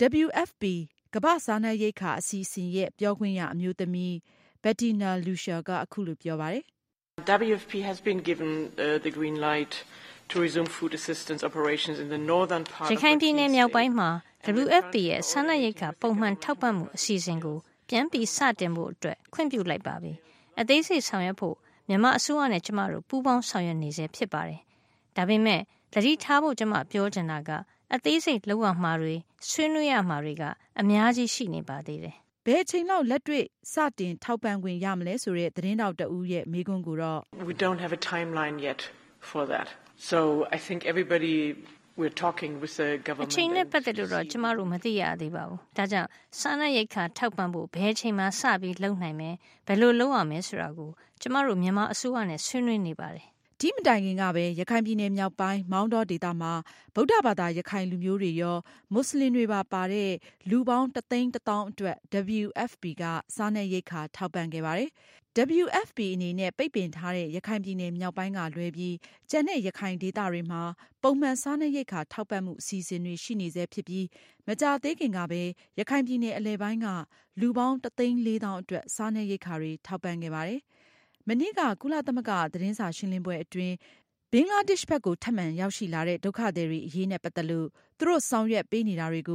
WFP ကမ္ဘာ့စားနပ်ရိက္ခာအစီအစဉ်ရဲ့ပြောခွင့်ရအမျိုးသမီး Bettina Lucia ကအခုလိုပြောပါတယ်။ WFP has been given the green light to resume food assistance operations in the northern part of ရခိုင်ပြည်နယ်မြောက်ပိုင်းမှာ WFP ရဲ့စားနပ်ရိက္ခာပုံမှန်ထောက်ပံ့မှုအစီအစဉ်ကိုပြန်ပြီးစတင်ဖို့အတွက်ခွင့်ပြုလိုက်ပါပြီ။အသေးစိတ်ဆောင်ရွက်ဖို့မြန်မာအစိုးရနဲ့ကျမတို့ပူးပေါင်းဆောင်ရွက်နေစေဖြစ်ပါတယ်။ဒါပေမဲ့သတိထားဖို့ကျမပြောချင်တာကအသေးစိတ်လောက်ရမှာတွေဆွေးနွေးရမှာတွေကအများကြီးရှိနေပါသေးတယ်။ဘယ်အချိန်လောက်လက်တွေ့စတင်ထောက်ပံ့ခွင့်ရမလဲဆိုတဲ့သတင်းတောက်တဦးရဲ့မေးခွန်းကိုတော့ We don't have a timeline yet for that. So I think everybody we're talking with the government. အချိန်နဲ့ပတ်သက်လို့တော့ကျမတို့မသိရသေးပါဘူး။ဒါကြောင့်စားနပ်ရိက္ခာထောက်ပံ့ဖို့ဘယ်အချိန်မှစပြီးလုပ်နိုင်မယ်ဘယ်လိုလုပ်ရမလဲဆိုတာကိုကျမတို့မြန်မာအစိုးရနဲ့ဆွေးနွေးနေပါတယ်ဒီမတိုင်ခင်ကပဲရခိုင်ပြည်နယ်မြောက်ပိုင်းမောင်းတောဒေသမှာဗုဒ္ဓဘာသာရခိုင်လူမျိုးတွေရောမွတ်စလင်တွေပါတဲ့လူပေါင်း1,100,000အတွက် WFP ကစားနပ်ရိက္ခာထောက်ပံ့ခဲ့ပါတယ်။ WFP အနေနဲ့ပိတ်ပင်ထားတဲ့ရခိုင်ပြည်နယ်မြောက်ပိုင်းကလွဲပြီးကျန်တဲ့ရခိုင်ဒေသတွေမှာပုံမှန်စားနပ်ရိက္ခာထောက်ပံ့မှုအစီအစဉ်တွေရှိနေဆဲဖြစ်ပြီးမကြာသေးခင်ကပဲရခိုင်ပြည်နယ်အလယ်ပိုင်းကလူပေါင်း1,400,000အတွက်စားနပ်ရိက္ခာတွေထောက်ပံ့ခဲ့ပါတယ်မနေ့ကကုလသမဂ္ဂသတင်းစာရှင်းလင်းပွဲအတွင်းဘင်္ဂလားဒေ့ရှ်ဘက်ကိုထပ်မံရောက်ရှိလာတဲ့ဒုက္ခသည်တွေအရေးနဲ့ပတ်သက်လို့သူတို့ဆောင်ရွက်ပေးနေတာတွေကို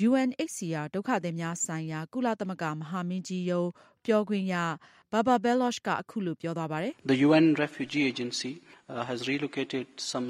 UNHCR ဒုက္ခသည်များဆိုင်ရာကုလသမဂ္ဂမဟာမင်းကြီးရုံးပြောခွင့်ရ Baba Baloch ကအခုလိုပြောသွားပါတယ်။ The UN Refugee Agency has relocated some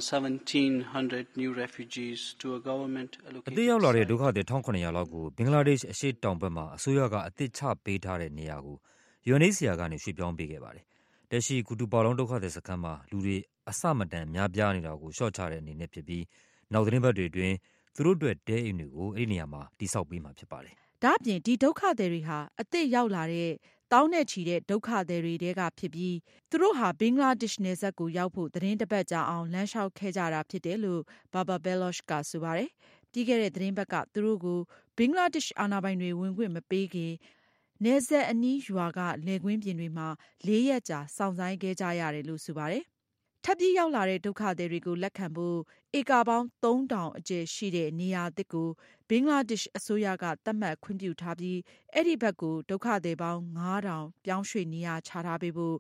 1,700 new refugees to a government allocated. အသစ်ရောက်လာတဲ့ဒုက္ခသည် 1,900 လောက်ကိုဘင်္ဂလားဒေ့ရှ်အရှေ့တောင်ဘက်မှာအစိုးရကအသစ်ချပေးထားတဲ့နေရာကို UNHCR ကနေရွှေ့ပြောင်းပေးခဲ့ပါတယ်။လက်ရှိကူတူပါလောင်းဒုက္ခသည်စခန်းမှာလူတွေအဆမတန်များပြားနေတာကိုလျှော့ချတဲ့အနေနဲ့ဖြစ်ပြီးနောက်သတင်းပတ်တွေအတွင်းသူတို့အတွက်တဲအိမ်တွေကိုအဲ့ဒီနေရာမှာတိစောက်ပေးမှာဖြစ်ပါတယ်။ဒါ့အပြင်ဒီဒုက္ခသည်တွေဟာအသစ်ရောက်လာတဲ့တောင်းနဲ့ချီတဲ့ဒုက္ခသည်တွေထဲကဖြစ်ပြီးသူတို့ဟာဘင်္ဂလားဒေ့ရှ်နယ်စပ်ကိုရောက်ဖို့သတင်းတစ်ပတ်ကြာအောင်လမ်းလျှောက်ခဲ့ကြတာဖြစ်တယ်လို့ Baba Baloch ကဆိုပါတယ်။ပြီးခဲ့တဲ့သတင်းပတ်ကသူတို့ကိုဘင်္ဂလားဒေ့ရှ်အာဏာပိုင်တွေဝင်ခွင့်မပေးခင်နယ်စပ်အနီးရွာကလယ်ကွင်းပြင်တွေမှာ4 ရက်ကြာစောင့်ဆိုင်းခဲ့ကြရတယ်လို့ဆိုပါတယ်။ထပ်ပြီးရောက်လာတဲ့ဒုက္ခသည်တွေကိုလက်ခံဖို့ဧကပေါင်း3000အကျယ်ရှိတဲ့နေရာသစ်ကိုဘင်္ဂလားဒေ့ရှ်အစိုးရကသတ်မှတ်ခွင့်ပြုထားပြီးအဲ့ဒီဘက်ကိုဒုက္ခသည်ပေါင်း9000ပြောင်းရွှေ့နေရာချထားပေးဖို့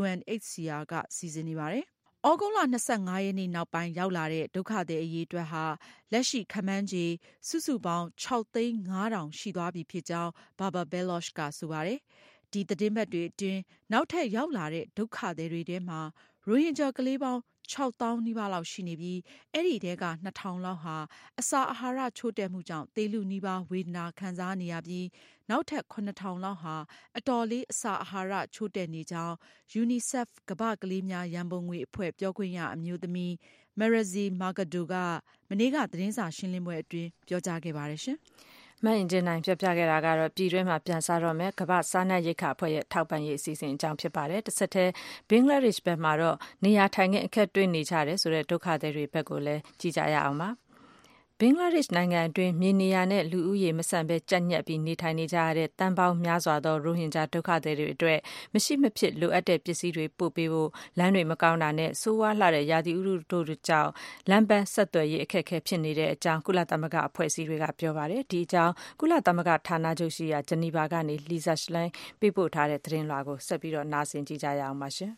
UNHCR ကစီစဉ်နေပါတယ်။ဩဂုတ်လ25ရက်နေ့နောက်ပိုင်းရောက်လာတဲ့ဒုက္ခသည်အရေးအတွက်ဟာလက်ရှိခန့်မှန်းခြေစုစုပေါင်း6,500,000ရှိသွားပြီဖြစ်ကြောင်း Baba Baloch ကဆိုပါတယ်။ဒီသတင်းပတ်တွေအတွင်းနောက်ထပ်ရောက်လာတဲ့ဒုက္ခသည်တွေထဲမှာရိုဟင်ဂျာကလေးပေါင်း6,000 နီးပါးလောက်ရှိနေပြီးအဲ့ဒီထဲက 2,000 လောက်ဟာအစာအာဟာရချို့တဲ့မှုကြောင့်သေလုနီးပါးဝေဒနာခံစားနေရပြီးနောက်ထပ် 9,000 လောက်ဟာအတော်လေးအစာအာဟာရချို့တဲ့နေကြောင်း UNICEF ကမ္ဘာ့ကလေးများရန်ပုံငွေအဖွဲ့ပြောခွင့်ရအမျိုးသမီး Marixie Mercado ကမနေ့ကသတင်းစာရှင်းလင်းပွဲအတွင်းပြောကြားခဲ့ပါတယ်ရှင်။မအင်ဂျင်နိုင်ပြပြခဲ့တာကတော့ပြည်တွင်းမှာပြန်စားတော့မယ်ကမ္ဘာစားနပ်ရိက္ခာအဖွဲ့ရဲ့ထောက်ပံ့ရေးအစီအစဉ်အကြောင်းဖြစ်ပါတယ်တစ်ဆက်တည်းဘင်္ဂလားဒေ့ရှ်ဘက်မှာတော့နေရာထိုင်ခင်းအခက်တွေ့နေကြတယ်ဆိုတဲ့ဒုက္ခသည်တွေဘက်ကိုလည်းကြည့်ကြရအောင်ပါဘင်္ဂလားဒေ့ရှ်နိုင်ငံအတွင်းမြေနေရာနဲ့လူဦးရေမဆန်ဘဲကြက်ညက်ပြီးနေထိုင်နေကြရတဲ့တန်ပေါင်းများစွာသောရိုဟင်ဂျာဒုက္ခသည်တွေအတွက်မရှိမဖြစ်လိုအပ်တဲ့ပစ္စည်းတွေပို့ပေးဖို့လမ်းတွေမကောင်းတာနဲ့ဆိုးဝါးလှတဲ့ရာသီဥတုတို့ကြောင့်လမ်းပန်းဆက်သွယ်ရေးအခက်အခဲဖြစ်နေတဲ့အကြောင်းကုလသမဂ္ဂအဖွဲ့အစည်းတွေကပြောပါတယ်ဒီအကြောင်းကုလသမဂ္ဂဌာနချုပ်ရှိရာဂျနီဗာကနေလီဇာရှလိုင်းပေးပို့ထားတဲ့သတင်းလွှာကိုဆက်ပြီးတော့နားဆင်ကြကြရအောင်ပါရှင်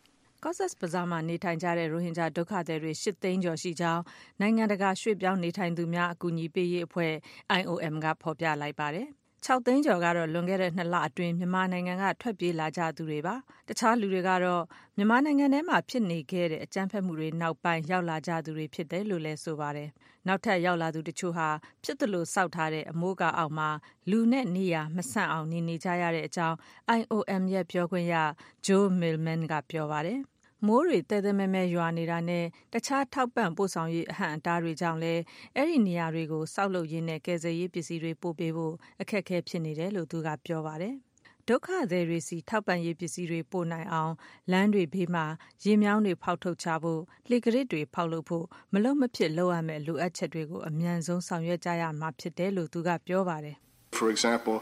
Cox's Bazar မှာနေထိုင်ကြတဲ့ရိုဟင်ဂျာဒုက္ခသည်တွေ8 သိန်းကျော်ရှိကြောင်းနိုင်ငံတကာရွှေ့ပြောင်းနေထိုင်သူများအကူအညီပေးရေးအဖွဲ့ IOM ကဖော်ပြလိုက်ပါတယ်။6 သိန်းကျော်ကတော့လွန်ခဲ့တဲ့2 လအတွင်းမြန်မာနိုင်ငံကထွက်ပြေးလာကြသူတွေပါ။တခြားလူတွေကတော့မြန်မာနိုင်ငံထဲမှာဖြစ်နေခဲ့တဲ့အကြမ်းဖက်မှုတွေနောက်ပိုင်းရောက်လာကြသူတွေဖြစ်တယ်လို့လည်းဆိုပါတယ်။နောက်ထပ်ရောက်လာသူတချို့ဟာဖြစ်သလိုစောက်ထားတဲ့အမိုးကာအောက်မှာလူနဲ့နေရာမဆန့်အောင်နေကြရတဲ့အကြောင်း IOM ရဲ့ပြောခွင့်ရ Joe Millman ကပြောပါတယ်။မိုးတွေတဲတဲမဲမဲရွာနေတာနဲ့တခြားထောက်ပံ့ပို့ဆောင်ရေးအဟန့်အတားတွေကြောင့်လည်းအဲ့ဒီနေရာတွေကိုစောက်လုပ်ရင်းနဲ့ကယ်ဆယ်ရေးပစ္စည်းတွေပို့ပေးဖို့အခက်အခဲဖြစ်နေတယ်လို့သူကပြောပါတယ်။ဒုက္ခသည်တွေစီထောက်ပံ့ရေးပစ္စည်းတွေပို့နိုင်အောင်လမ်းတွေဘေးမှာရေမြောင်းတွေဖောက်ထုတ်ချဖို့လှေကရစ်တွေဖောက်လုပ်ဖို့မလုံမဖြစ်လုပ်ရမယ့်လိုအပ်ချက်တွေကိုအမြန်ဆုံးဆောင်ရွက်ကြရမှာဖြစ်တယ်လို့သူကပြောပါတယ်။ For example,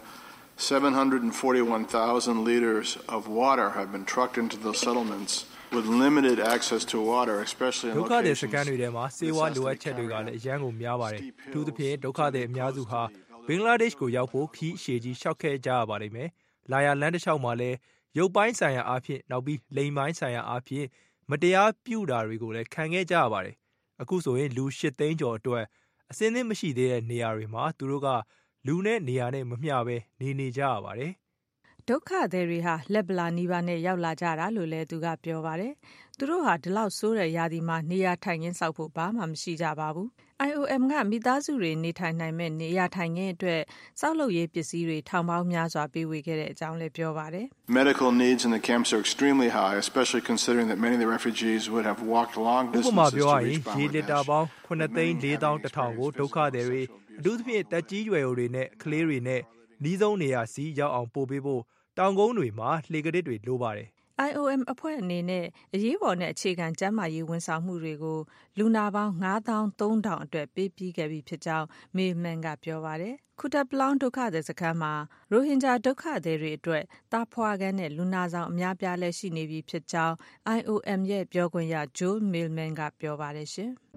741,000 liters of water have been trucked into the settlements.With limited access to water, especially in ဒုက္ခသည်စခန်းတွေထဲမှာစေဝါလိုအပ်ချက်တွေကလည်းအရန်ကိုများပါတယ်။အထူးသဖြင့်ဒုက္ခသည်အများစုဟာဘင်္ဂလားဒေ့ရှ်ကိုရောက်ဖို့ခီးရှည်ကြီးလျှောက်ခဲ့ကြရပါလိမ့်မယ်။လာရလမ်းတစ်လျှောက်မှာလည်းရုပ်ပိုင်းဆိုင်ရာအားဖြင့်နောက်ပြီးလိမ်ပိုင်းဆိုင်ရာအားဖြင့်မတရားပြုတာတွေကိုလည်းခံခဲ့ကြရပါတယ်။အခုဆိုရင်လူ8 သိန်းကျော်အတွက်အစင်းသင်းမရှိသေးတဲ့နေရာတွေမှာသူတို့ကလူနဲ့နေရာနဲ့မမျှပဲနေကြရပါတယ်ဒုက္ခသည်တွေဟာလက်ဗလာနီးပါးနဲ့ရောက်လာကြတာလို့လည်းသူကပြောပါတယ်။သူတို့ဟာဒီလောက်ဆိုးတဲ့ရာသီမှာနေရာထိုင်ခင်းဆောက်ဖို့ဘာမှမရှိကြပါဘူး။ IOM ကမိသားစုတွေနေထိုင်နိုင်မဲ့နေရာထိုင်ခင်းအတွက်စောက်လုပ်ရေးပစ္စည်းတွေထောင်ပေါင်းများစွာပေးဝေခဲ့တဲ့အကြောင်းလည်းပြောပါတယ်။ Medical needs in the camps are extremely high, especially considering that many of the refugees would have walked long distances to reach Bangladesh. ဥပမာပြောရရင်ရေလီတာပေါင်း 9,400,000 ကိုဒုက္ခသည်တွေအထူးသဖြင့်တက်ကြီးရွယ်အိုတွေနဲ့ကလေးတွေနဲ့နီးဆုံးနေရာစီရောက်အောင်ပို့ပေးဖို့တောင်ကုန်းတွေမှာလှေကရစ်တွေလိုပါတယ်။ IOM အဖွဲ့အနေနဲ့အရေးပေါ်နဲ့အခြေခံကျန်းမာရေးဝန်ဆောင်မှုတွေကိုလူနာပေါင်း53,000အတွက်ပေးပြီးခဲ့ပြီဖြစ်ကြောင်းမေမန်ကပြောပါတယ်။ခုတပ်ပလောင်ဒုက္ခသည်စခန်းမှာရိုဟင်ဂျာဒုက္ခသည်တွေအတွက်တာဖွာခန်းနဲ့လူနာဆောင်အများပြားလည်းရှိနေပြီဖြစ်ကြောင်း IOM ရဲ့ပြောခွင့်ရ Joe Millman ကပြောပါတယ်ရှင်။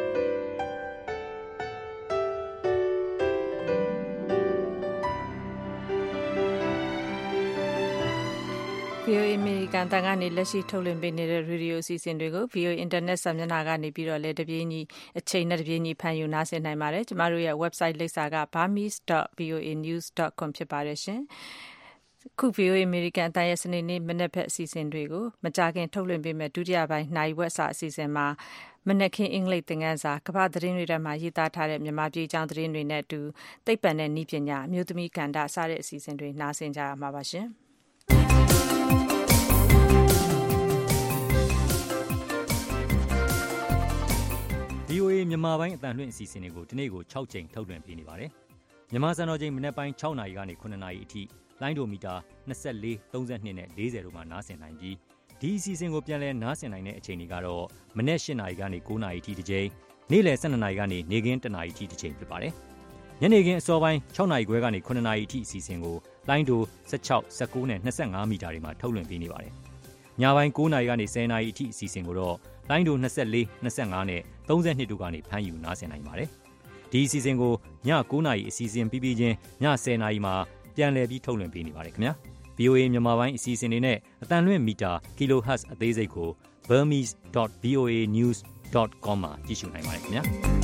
VOA အမေရိကန်တန်ကနေလက်ရှိထုတ်လွှင့်ပေးနေတဲ့ရေဒီယိုအစီအစဉ်တွေကို VOA အင်တာနက်စာမျက်နှာကနေပြီးတော့လည်းတပြေးညီအချိန်နဲ့တပြေးညီဖန်ယူနားဆင်နိုင်ပါတယ်။ကျမတို့ရဲ့ website လိပ်စာက burmese.voanews.com ဖြစ်ပါတယ်ရှင်။ခု VOA အမေရိကန်အတိုင်းရဲ့စနေနေ့မနက်ဖက်အစီအစဉ်တွေကိုမကြာခင်ထုတ်လွှင့်ပေးမယ့်ဒုတိယပိုင်းနိုင်ဝက်စာအစီအစဉ်မှာမနက်ခင်းအင်္ဂလိပ်သင်ခန်းစာကမ္ဘာသတင်းတွေထဲမှာရေးသားထားတဲ့မြန်မာပြည်အကြောင်းသတင်းတွေနဲ့အတူသိပ္ပံနဲ့နည်းပညာအမျိုးသမီးကဏ္ဍစတဲ့အစီအစဉ်တွေနားဆင်ကြရမှာပါရှင်။ VOA မြန်မာပိုင်းအတန်လွှင့်အစီအစဉ်တွေကိုဒီနေ့ကို6ချိန်ထုတ်လွှင့်ပေးနေပါတယ်။မြန်မာစံတော်ချိန်မနက်ပိုင်း6နာရီကနေ9နာရီအထိလိုင်းဒိုမီတာ24 32နဲ့40တို့မှာနားဆင်နိုင်ပြီးဒီအစီအစဉ်ကိုပြန်လည်နားဆင်နိုင်တဲ့အချိန်တွေကတော့မနက်8နာရီကနေ9နာရီထိတစ်ချိန်နေ့လယ်12နာရီကနေနေ့ခင်း1နာရီထိတစ်ချိန်ဖြစ်ပါတယ်ညနေခင်းအစောပိုင်း6နာရီခွဲကနေ9နာရီထိအစီအစဉ်ကိုလိုင်းဒို16 19နဲ့25မီတာတွေမှာထုတ်လွှင့်ပေးနေပါတယ်ညပိုင်း9နာရီကနေ10နာရီအထိအစီအစဉ်ကိုတော့လိုင်းဒို24 25နဲ့32တို့ကနေဖမ်းယူနားဆင်နိုင်ပါတယ်ဒီအစီအစဉ်ကိုည9နာရီအစီအစဉ်ပြီးပြီးချင်းည10နာရီမှာပြန်လည်ပြီးထုတ်လွှင့်ပေးနေပါတယ်ခင်ဗျာ VOA မြန်မာပိုင်းအစီအစဉ်တွေနဲ့အတန်လွင့်မီတာ kHz အသေးစိတ်ကို burmese.voanews.com မှာကြည့်ရှုနိုင်ပါတယ်ခင်ဗျာ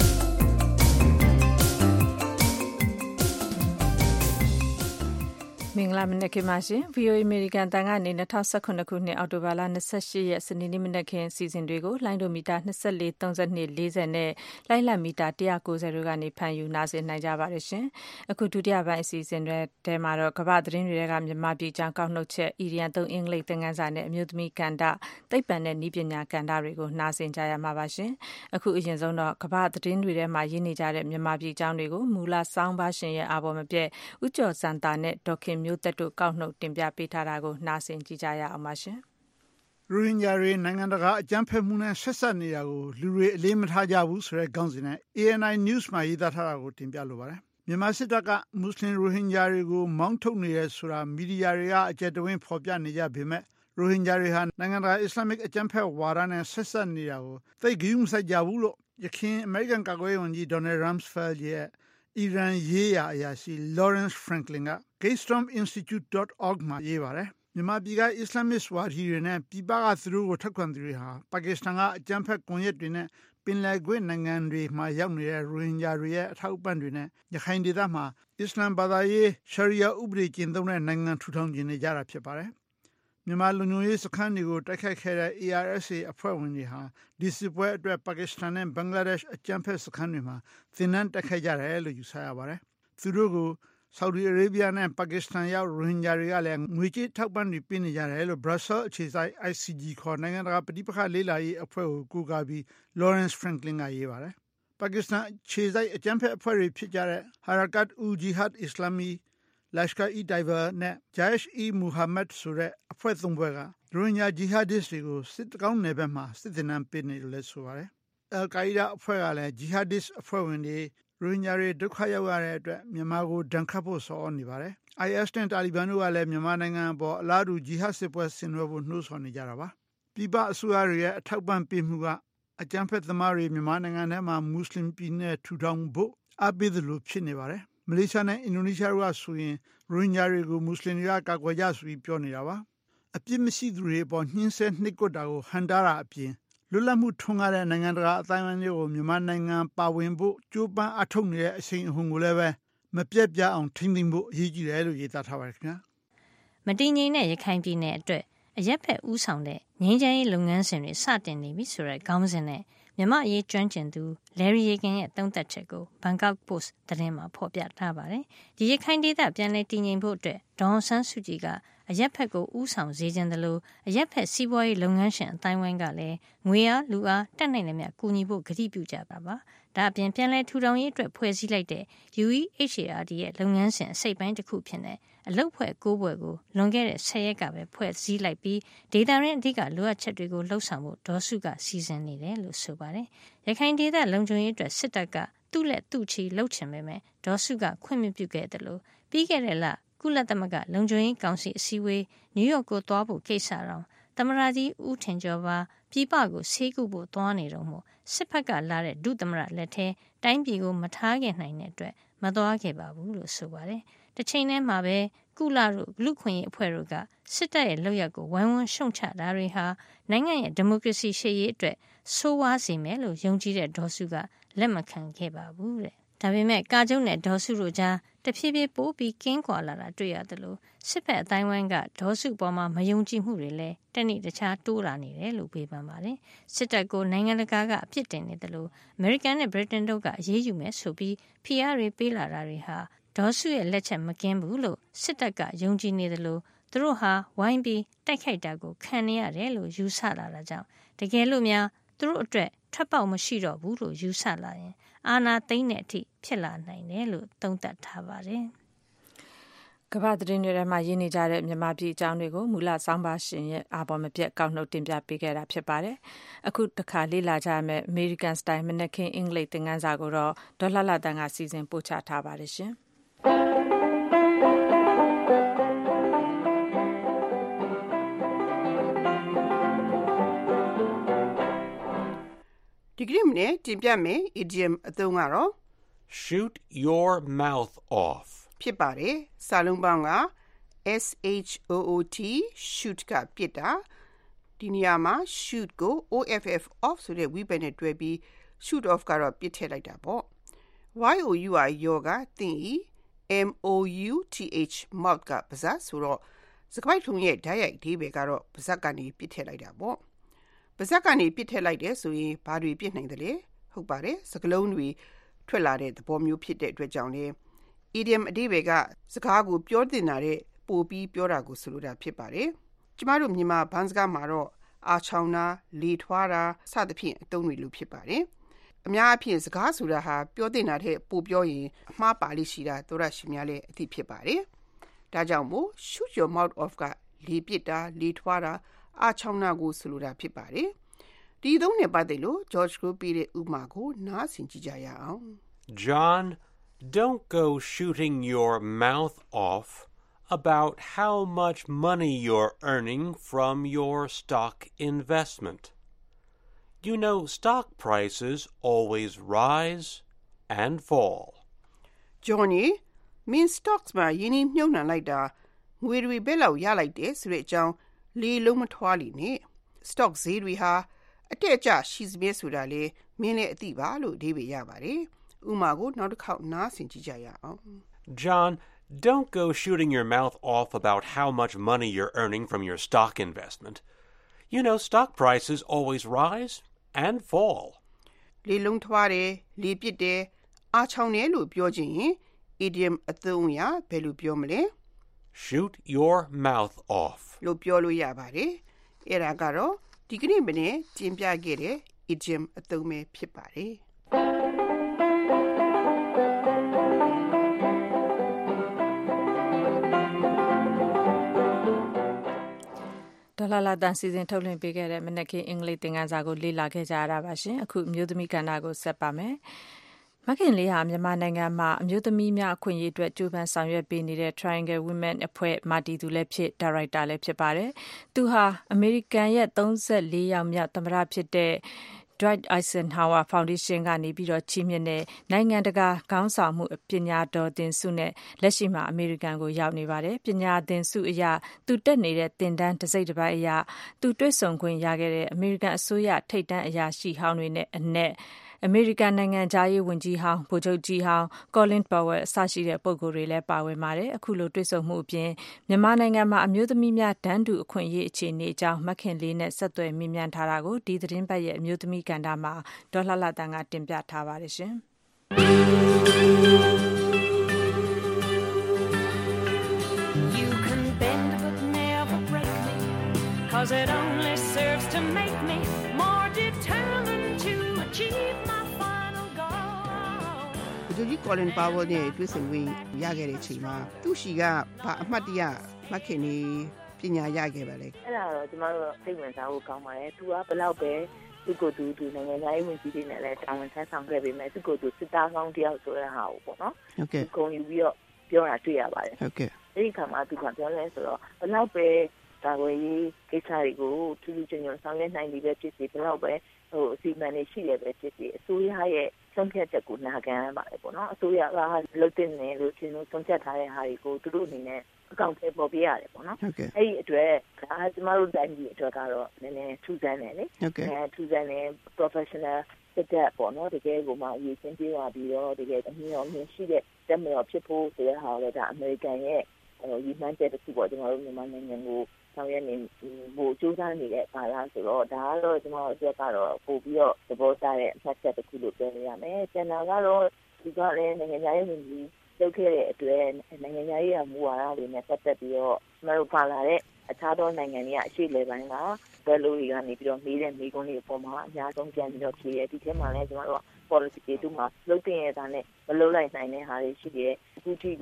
မင်္ဂလာမနက်ခင်းပါရှင် VOA American တန်ကနေ2019ခုနှစ်အောက်တိုဘာလ28ရက်စနေနေ့မနက်ခင်းစီစဉ်တွေကိုလိုင်းဒိုမီတာ24 32 40နဲ့လိုင်းလံမီတာ190တို့ကနေဖန်ယူနားဆင်နိုင်ကြပါတယ်ရှင်အခုဒုတိယပိုင်းအစီအစဉ်တွေထဲမှာတော့ကမ္ဘာသတင်းတွေကမြန်မာပြည်ကြောင်းကောက်နှုတ်ချက်အီရီယန်3အင်္ဂလိပ်သင်ခန်းစာနဲ့အမျိုးသမီးကဏ္ဍသိပ္ပံနဲ့နည်းပညာကဏ္ဍတွေကိုနားဆင်ကြရမှာပါရှင်အခုအရင်ဆုံးတော့ကမ္ဘာသတင်းတွေထဲမှာရင်းနေကြတဲ့မြန်မာပြည်ကြောင်းတွေကိုမူလစောင်းပါရှင်ရဲ့အာဘော်မပြည့်ဥကျော်စံတာနဲ့ဒေါခင်မျိုးသက်တို့ကောက်နှုတ်တင်ပြပေးထားတာကိုနားဆင်ကြကြရအောင်ပါရှင်။ရိုဟင်ဂျာတွေနိုင်ငံတကာအကြမ်းဖက်မှုနဲ့ဆက်ဆက်နေတာကိုလူတွေအလေးမထားကြဘူးဆိုတဲ့ခေါင်းစဉ်နဲ့ ANI News မှာရေးသားထားတာကိုတင်ပြလိုပါတယ်။မြန်မာစစ်တပ်ကမွတ်စလင်ရိုဟင်ဂျာတွေကိုမောင်းထုတ်နေရဲဆိုတာမီဒီယာတွေကအကြက်တဝင်းဖော်ပြနေကြပေမဲ့ရိုဟင်ဂျာတွေဟာနိုင်ငံတကာအစ္စလာမစ်အကြမ်းဖက်ဝါဒနဲ့ဆက်ဆက်နေတာကိုသိဂရုမစိုက်ကြဘူးလို့ရခိုင်အမေရိကန်ကာကွယ်ရေးဝန်ကြီး Donald Rumsfeld ရဲ့အီရန်ရေးရာအရာရှိ Lawrence Franklin က GateStormInstitute.org မှာရေးပါတယ်။မြန်မာပြည်ကအစ္စလာမစ်ဝါဒီတွေနဲ့ပြည်ပကသူတို့ကိုထောက်ခံသူတွေဟာပါကစ္စတန်ကအကြမ်းဖက်ကွန်ရက်တွေနဲ့ပင်လယ်ကွေ့နိုင်ငံတွေမှာရောက်နေတဲ့ရိုဟင်ဂျာတွေရဲ့အထောက်အပံ့တွေနဲ့ရခိုင်ဒေသမှာအစ္စလမ်ဘာသာရေးရှာရီယာဥပဒေကျင့်သုံးတဲ့နိုင်ငံထူထောင်ခြင်းနေကြတာဖြစ်ပါတယ်။မြန်မာလူမျိုးရေးစခန်းတွေကိုတိုက်ခိုက်ခဲ့တဲ့ ARSA အဖွဲ့ဝင်တွေဟာဒီစစ်ပွဲအတွက်ပါကစ္စတန်နဲ့ဘင်္ဂလားဒေ့ရှ်အကြမ်းဖက်စခန်းတွေမှာသင်တန်းတက်ခဲ့ကြတယ်လို့ယူဆရပါတယ်။သူတို့ကိုဆော်ဒီအာရေဗျနဲ့ပါကစ္စတန်ရောက်ရိုဟင်ဂျာတွေကလည်းငွေကြေးထောက်ပံ့တွေပေးနေကြတယ်လို့ Brussels အခြေစိုက် ICG ခေါ်နိုင်ငံတကာပဋိပက္ခလေ့လာရေးအဖွဲ့ကိုကူကာပြီး Lawrence Franklin ကရေးပါတယ်။ပါကစ္စတန်အခြေစိုက်အကြမ်းဖက်အဖွဲ့တွေဖြစ်ကြတဲ့ Harakat-ul-Jihad Islami, Lashkar-e-Taiba နဲ့ Jaish-e-Mohammed ဆိုတဲ့အဖွဲ့သုံးဖွဲ့ကရိုဟင်ဂျာဂျီဟာဒစ်တွေကိုစစ်တကောင်းနယ်ဘက်မှာစစ်သည်နှံပေးနေလို့လဲဆိုပါတယ်။ Al-Qaeda အဖွဲ့ကလည်းဂျီဟာဒစ်အဖွဲ့ဝင်တွေရိုဟင်ဂျာတွေဒုက္ခရောက်ရတဲ့အတွက်မြန်မာကိုဒဏ်ခတ်ဖို့ဆော်ဩနေပါတယ်။ IS နဲ့တာလီဘန်တို့ကလည်းမြန်မာနိုင်ငံအပေါ်အလားတူဂျီဟတ်စစ်ပွဲဆင်နွှဲဖို့နှိုးဆော်နေကြတာပါ။ပြည်ပအစိုးရတွေရဲ့အထောက်ပံ့ပေးမှုကအကြမ်းဖက်သမားတွေမြန်မာနိုင်ငံထဲမှာမွတ်စလင်ပြည်နယ်ထူထောင်ဖို့အားပေးသလိုဖြစ်နေပါတယ်။မလေးရှားနဲ့အင်ဒိုနီးရှားတို့ကဆိုရင်ရိုဟင်ဂျာတွေကိုမွတ်စလင်တွေကကာကွယ်ကြဆိုပြီးပြောနေတာပါ။အပြစ်မရှိသူတွေအပေါ်နှင်းဆဲနှိပ်ကွပ်တာကိုဟန်တားတာအပြင်လွတ်လပ်မှုထွန်းကားတဲ့နိုင်ငံတကာအတိုင်းအဝိုင်းတွေကိုမြန်မာနိုင်ငံပါဝင်ဖို့ကြိုးပမ်းအထောက်နေတဲ့အချိန်အဟုန်ကိုလည်းပဲမပြတ်ပြတ်အောင်ထိမ့်သိမ့်ဖို့အရေးကြီးတယ်လို့ရေးသားထားပါတယ်ခင်ဗျာမတည်ငြိမ်တဲ့ရခိုင်ပြည်နယ်အတွက်အရက်ဖက်ဦးဆောင်တဲ့ငြိမ်းချမ်းရေးလုပ်ငန်းစဉ်တွေစတင်နေပြီဆိုတဲ့ခေါင်းစဉ်နဲ့မြန်မာအရေးကျွမ်းကျင်သူ Larry Yegan ရဲ့သုံးသပ်ချက်ကို Bangkok Post သတင်းမှာဖော်ပြထားပါတယ်။ဒီရခိုင်ဒေသပြန်လည်တည်ငြိမ်ဖို့အတွက်ဒေါ်အောင်ဆန်းစုကြည်ကအရက်ဖက်ကိုဦးဆောင်စေခြင်းတလို့အရက်ဖက်စီးပွားရေးလုပ်ငန်းရှင်အတိုင်းဝိုင်းကလည်းငွေအားလူအားတက်နိုင်တဲ့မြတ်ကူညီဖို့ကတိပြုကြပါပါ။ဒါအပြင်ပြန်လည်ထူထောင်ရေးအတွက်ဖွဲ့စည်းလိုက်တဲ့ UEHRD ရဲ့လုပ်ငန်းစဉ်အစိတ်ပိုင်းတစ်ခုဖြစ်တဲ့အလုပ်ဖွဲ့9ဘွယ်ကိုလွန်ခဲ့တဲ့10ရက်ကပဲဖွဲ့စည်းလိုက်ပြီးဒေတာရင်းအဓိကလိုအပ်ချက်တွေကိုလှုပ်ဆောင်ဖို့ဒေါ်စုကစီစဉ်နေတယ်လို့ဆိုပါတယ်။ရခိုင်ဒေသလုံခြုံရေးအတွက်စစ်တပ်ကသူ့လက်သူ့ချီလှုပ်ချင်ပေမဲ့ဒေါ်စုကခွင့်မပြုခဲ့တယ်လို့ပြီးခဲ့တဲ့လကုလသမဂ္ဂလုံခြုံရေးကောင်စီအစည်းအဝေးနယူးယောက်ကိုသွားဖို့ကိစ္စတော့သမရကြီးဦးထင်ကျော်ပါပြည်ပကိုဆေးကုဖို့သွားနေတော့မို့စစ်ဖက်ကလာတဲ့ဒုသမရလက်ထဲတိုင်းပြည်ကိုမထားခဲ့နိုင်တဲ့အတွက်မသွားခဲ့ပါဘူးလို့ဆိုပါတယ်။တစ်ချိန်တည်းမှာပဲကုလတို့လူခွင့်ရေးအဖွဲ့တို့ကစစ်တပ်ရဲ့လုပ်ရက်ကိုဝိုင်းဝန်းရှုံချတာတွေဟာနိုင်ငံရဲ့ဒီမိုကရေစီရှေ့ရေးအတွက်ဆိုးဝါးစေမယ်လို့ယုံကြည်တဲ့ဒေါ်စုကလက်မခံခဲ့ပါဘူးတဲ့။ဒါပေမဲ့ကာကျုံနဲ့ဒေါ်စုတို့ကြားတဖြည်းဖြည်းပိုးပြီးကင်းကွာလာတာတွေ့ရတယ်လို့စစ်ဖက်အတိုင်းဝိုင်းကဒေါ်စုပေါ်မှာမယုံကြည်မှုတွေလည်းတနေ့တခြားတိုးလာနေတယ်လို့ပြောပန်ပါတယ်။စစ်တပ်ကိုနိုင်ငံတကာကအပြစ်တင်နေတယ်လို့အမေရိကန်နဲ့ဗြိတိန်တို့ကအရေးယူမယ်ဆိုပြီးဖိအားတွေပေးလာတာတွေဟာဒေါ်စုရဲ့လက်ချက်မကင်းဘူးလို့စစ်တပ်ကယုံကြည်နေတယ်လို့သူတို့ဟာဝိုင်းပြီးတိုက်ခိုက်တာကိုခံနေရတယ်လို့ယူဆလာတာကြောင့်တကယ်လို့များသူတို့အတွက်ထပ်ပေါက်မရှိတော့ဘူးလို့ယူဆလာရင်အာဏာသိမ်းတဲ့အထိဖြစ်လာနိုင်တယ်လို့သုံးသပ်ထားပါတယ်ကမ္ဘာသတင်းတွေထဲမှာရင်းနေကြတဲ့မြန်မာပြည်အကြောင်းတွေကိုမူလဆောင်းပါရှင်ရဲ့အာဘော်မပြတ်ကောက်နှုတ်တင်ပြပေးခဲ့တာဖြစ်ပါတယ်။အခုတစ်ခါလေ့လာကြရမယ့် American Style မနက်ခင်းအင်္ဂလိပ်သင်ခန်းစာကိုတော့ဒေါ်လှလှတန်းကစီစဉ်ပို့ချထားပါတယ်ရှင်။ဒီကနေ့မနေ့တင်ပြမယ် idiom အသုံးကတော့ shoot your mouth off ဖြစ်ပါတယ်။စာလုံးပေါင်းက shoot shoot ကပြစ်တာဒီနေရာမှာ shoot ကို off ဆိုတဲ့ဝိဘတ်နဲ့တွဲပြီး shoot off ကတော့ပြစ်ထည့်လိုက်တာပေါ့။ your ကသင်ဤ mouth ကပါးစပ်ဆိုတော့စကားထုံရဲ့ဓာတ်ရိုက်အဓိပ္ပာယ်ကတော့ပါးစပ်ကနေပြစ်ထည့်လိုက်တာပေါ့။ပါးစပ်ကနေပြစ်ထည့်လိုက်တယ်ဆိုရင်ဘာတွေပြစ်နိုင်တယ်လဲ။ဟုတ်ပါတယ်။စကားလုံးတွေထွက်လာတဲ့သဘောမျိုးဖြစ်တဲ့အတွက်ကြောင့်လေidiom အဓိပ္ပာယ်ကစကားကိုပြောတင်တာတဲ့ပို့ပြီးပြောတာကိုဆိုလိုတာဖြစ်ပါတယ်။ကျမတို့မြန်မာဘန်းစကားမှာတော့အားချောင်းတာလေထွားတာစသဖြင့်အသုံးတွေလို့ဖြစ်ပါတယ်။အများအပြားစကားဆိုတာဟာပြောတင်တာတဲ့ပို့ပြောရင်အမှားပါလိရှိတာသောရရှိများလည်းအသိဖြစ်ပါတယ်။ဒါကြောင့်မို့ shoot your mouth off ကလေပစ်တာလေထွားတာအားချောင်းတာကိုဆိုလိုတာဖြစ်ပါတယ်။ဒီသုံးနဲ့ပတ်သက်လို့ George ကိုပြတဲ့ဥပမာကိုနားဆင်ကြည့်ကြရအောင်။ John, don't go shooting your mouth off about how much money you're earning from your stock investment. You know, stock prices always rise and fall. Johnny, mean stocks မှာယင်းနှမြုပ်နှံလိုက်တာငွေတွေဘယ်လောက်ရလိုက်တယ်ဆိုတဲ့အကြောင်းလေးလုံးမထွားလိနဲ့ stock ဈေးတွေဟာအတက်အကျရှိစမြဲဆိုတာလေမင်းလည်းအသိပါလို့အဓိပ္ပာယ်ရပါတယ်။ဥပမာကိုနောက်တစ်ခေါက်နားဆင်ကြည့်ကြရအောင်။ John, don't go shooting your mouth off about how much money you're earning from your stock investment. You know, stock prices always rise and fall. လေလုံးထွားတယ်လေပစ်တယ်အားချောင်းတယ်လို့ပြောခြင်းရင် idiom အသုံးအရဘယ်လိုပြောမလဲ Shoot your mouth off လို့ပြောလို့ရပါတယ်။အဲ့ဒါကတော့ဒီကနေ့မနေ့တင်ပြခဲ့တဲ့ idiom အသုံးပဲဖြစ်ပါတယ်။ဒေါ်လာလာတန်စီစဉ်ထုတ်လွှင့်ပေးခဲ့တဲ့မနက်ခင်းအင်္ဂလိပ်သင်ခန်းစာကိုလေ့လာခဲ့ကြရတာပါရှင်အခုအမျိုးသမီးကဏ္ဍကိုဆက်ပါမယ်မခင်လေးဟာမြန်မာနိုင်ငံမှာအမျိုးသမီးများအခွင့်အရေးအတွက်ကြိုးပမ်းဆောင်ရွက်ပေးနေတဲ့ Triangle Women အဖွဲ့မာတီသူလည်းဖြစ်ဒါရိုက်တာလည်းဖြစ်ပါတယ်သူဟာအမေရိကန်ရဲ့34ယောက်မြောက်သမ္မတဖြစ်တဲ့ Dwight Eisenhower Foundation ကနေပြီးတော့ချီးမြှင့်တဲ့နိုင်ငံတကာခေါင်းဆောင်မှုပညာတော်သင်ဆုနဲ့လက်ရှိမှာအမေရိကန်ကိုရောက်နေပါတယ်ပညာသင်ဆုအရသူတက်နေတဲ့သင်တန်းတစ်စိတ်တစ်ပိုင်းအရသူတွေ့ဆုံခွင့်ရခဲ့တဲ့အမေရိကန်အစိုးရထိပ်တန်းအရာရှိဟောင်းတွေနဲ့အနက်အမေရိကန်နိုင်ငံသားရေးဝန်ကြီးဟောင်းဗိုလ်ချုပ်ကြီးဟောင်း Colin Powell အစရှိတဲ့ပုဂ္ဂိုလ်တွေလည်းပါဝင်ပါတယ်အခုလိုတွေ့ဆုံမှုအပြင်မြန်မာနိုင်ငံမှာအမျိုးသမီးများတန်းတူအခွင့်အရေးအခြေအနေအကြောင်းမခင်လေးနဲ့ဆက်သွယ်မြင်မြန်ထားတာကိုဒီသတင်းပတ်ရဲ့အမျိုးသမီးကဏ္ဍမှာဒေါ်လှလှတန်ကတင်ပြထားပါတယ်ရှင် You can bend but never break me cause it only serves to make me more determined to achieve my final goal ဒီ Colin Powell နဲ့တွေ့ဆုံခွင့်ရခဲ့တဲ့အချိန်မှာသူ့ရှိကဘာအမှတ်တရမခင်နေပညာရခဲ့ပါလဲအဲ့ဒါတော့ကျမတို့စိတ်ဝင်စားဖို့ကောင်းပါတယ်သူကဘယ်လောက်ပဲသူကိုသူနိုင်ငံသားရေးဝန်ကြီးတွေနဲ့လည်းတာဝန်ထမ်းဆောင်ခဲ့ပေမဲ့သူကိုသူစစ်သားကောင်းတယောက်ဆိုတဲ့ဟာကိုပေါ့နော်ဟုတ်ကဲ့ဂုဏ်ယူပြီးတော့ပြောတာတွေ့ရပါတယ်ဟုတ်ကဲ့အဲ့ဒီခါမှာသူကပြောလဲဆိုတော့ဘယ်လောက်ပဲဒါကိုရေးကိစ္စတွေကိုထူးထူးချွန်ချွန်ဆောင်ရွက်နိုင်ပြီပဲဖြစ်စီဘယ်လောက်ပဲဟိုအစီအမံတွေရှိတယ်ပဲဖြစ်စီအစိုးရရဲ့ဆုံးဖြတ်ချက်ကိုနာခံရပါတယ်ပေါ့နော်အစိုးရကလုပ်တဲ့နယ်လို့ချင်းလို့ဆုံးဖြတ်ထားတဲ့ဟာတွေကိုသူတို့အနေနဲ့အကောင့်ထဲပေါ်ပြရတယ်ပေါ့နော်အဲ့ဒီအတွက်ဒါကျမတို့တိုင်းပြည်အတွက်ကတော့နည်းနည်းထူးဆန်းတယ်လေထူးဆန်းတယ် professional တဲ့ပေါ့နော်တကယ်ကိုမှအရေးချင်းပြေးသွားပြီးတော့တကယ်အမြင်အောင်မြင်ရှိတဲ့တက်မတော်ဖြစ်ဖို့ဆိုတဲ့ဟာလည်းဒါအမေရိကန်ရဲ့ရည်မှန်းချက်တစ်ခုပေါ့ကျွန်တော်တို့မြန်မာနိုင်ငံကိုဆောင်ရွက်နေဖို့ကြိုးစားနေတဲ့ကာလဆိုတော့ဒါကတော့ကျွန်တော်အတွက်ကတော့ပို့ပြီးတော့သဘောကျတဲ့အမှတ်ချက်တစ်ခုလို့ပြောရမယ်။ကျန်တာကတော့ဒီကလည်းနိုင်ငံရေးဝန်ကြီးလုပ်ခဲ့တဲ့အတွက်နိုင်ငံရေးရာမူဝါဒတွေနဲ့ပတ်သက်ပြီးတော့ကျွန်တော်တို့ပါလာတဲ့အခြားသောနိုင်ငံတွေကအရှိလေပိုင်းကဘယ်လိုတွေကနေပြီးတော့မေးတဲ့မိကုန်းတွေအပေါ်မှာအများဆုံးပြန်ပြီးတော့ဖြေရဒီထဲမှာလည်းကျွန်တော်တို့ policy တွေတို့မှာလုပ်တင်ရတာနဲ့မလုပ်လိုက်နိုင်တဲ့ဟာတွေရှိတယ်အခုထိကို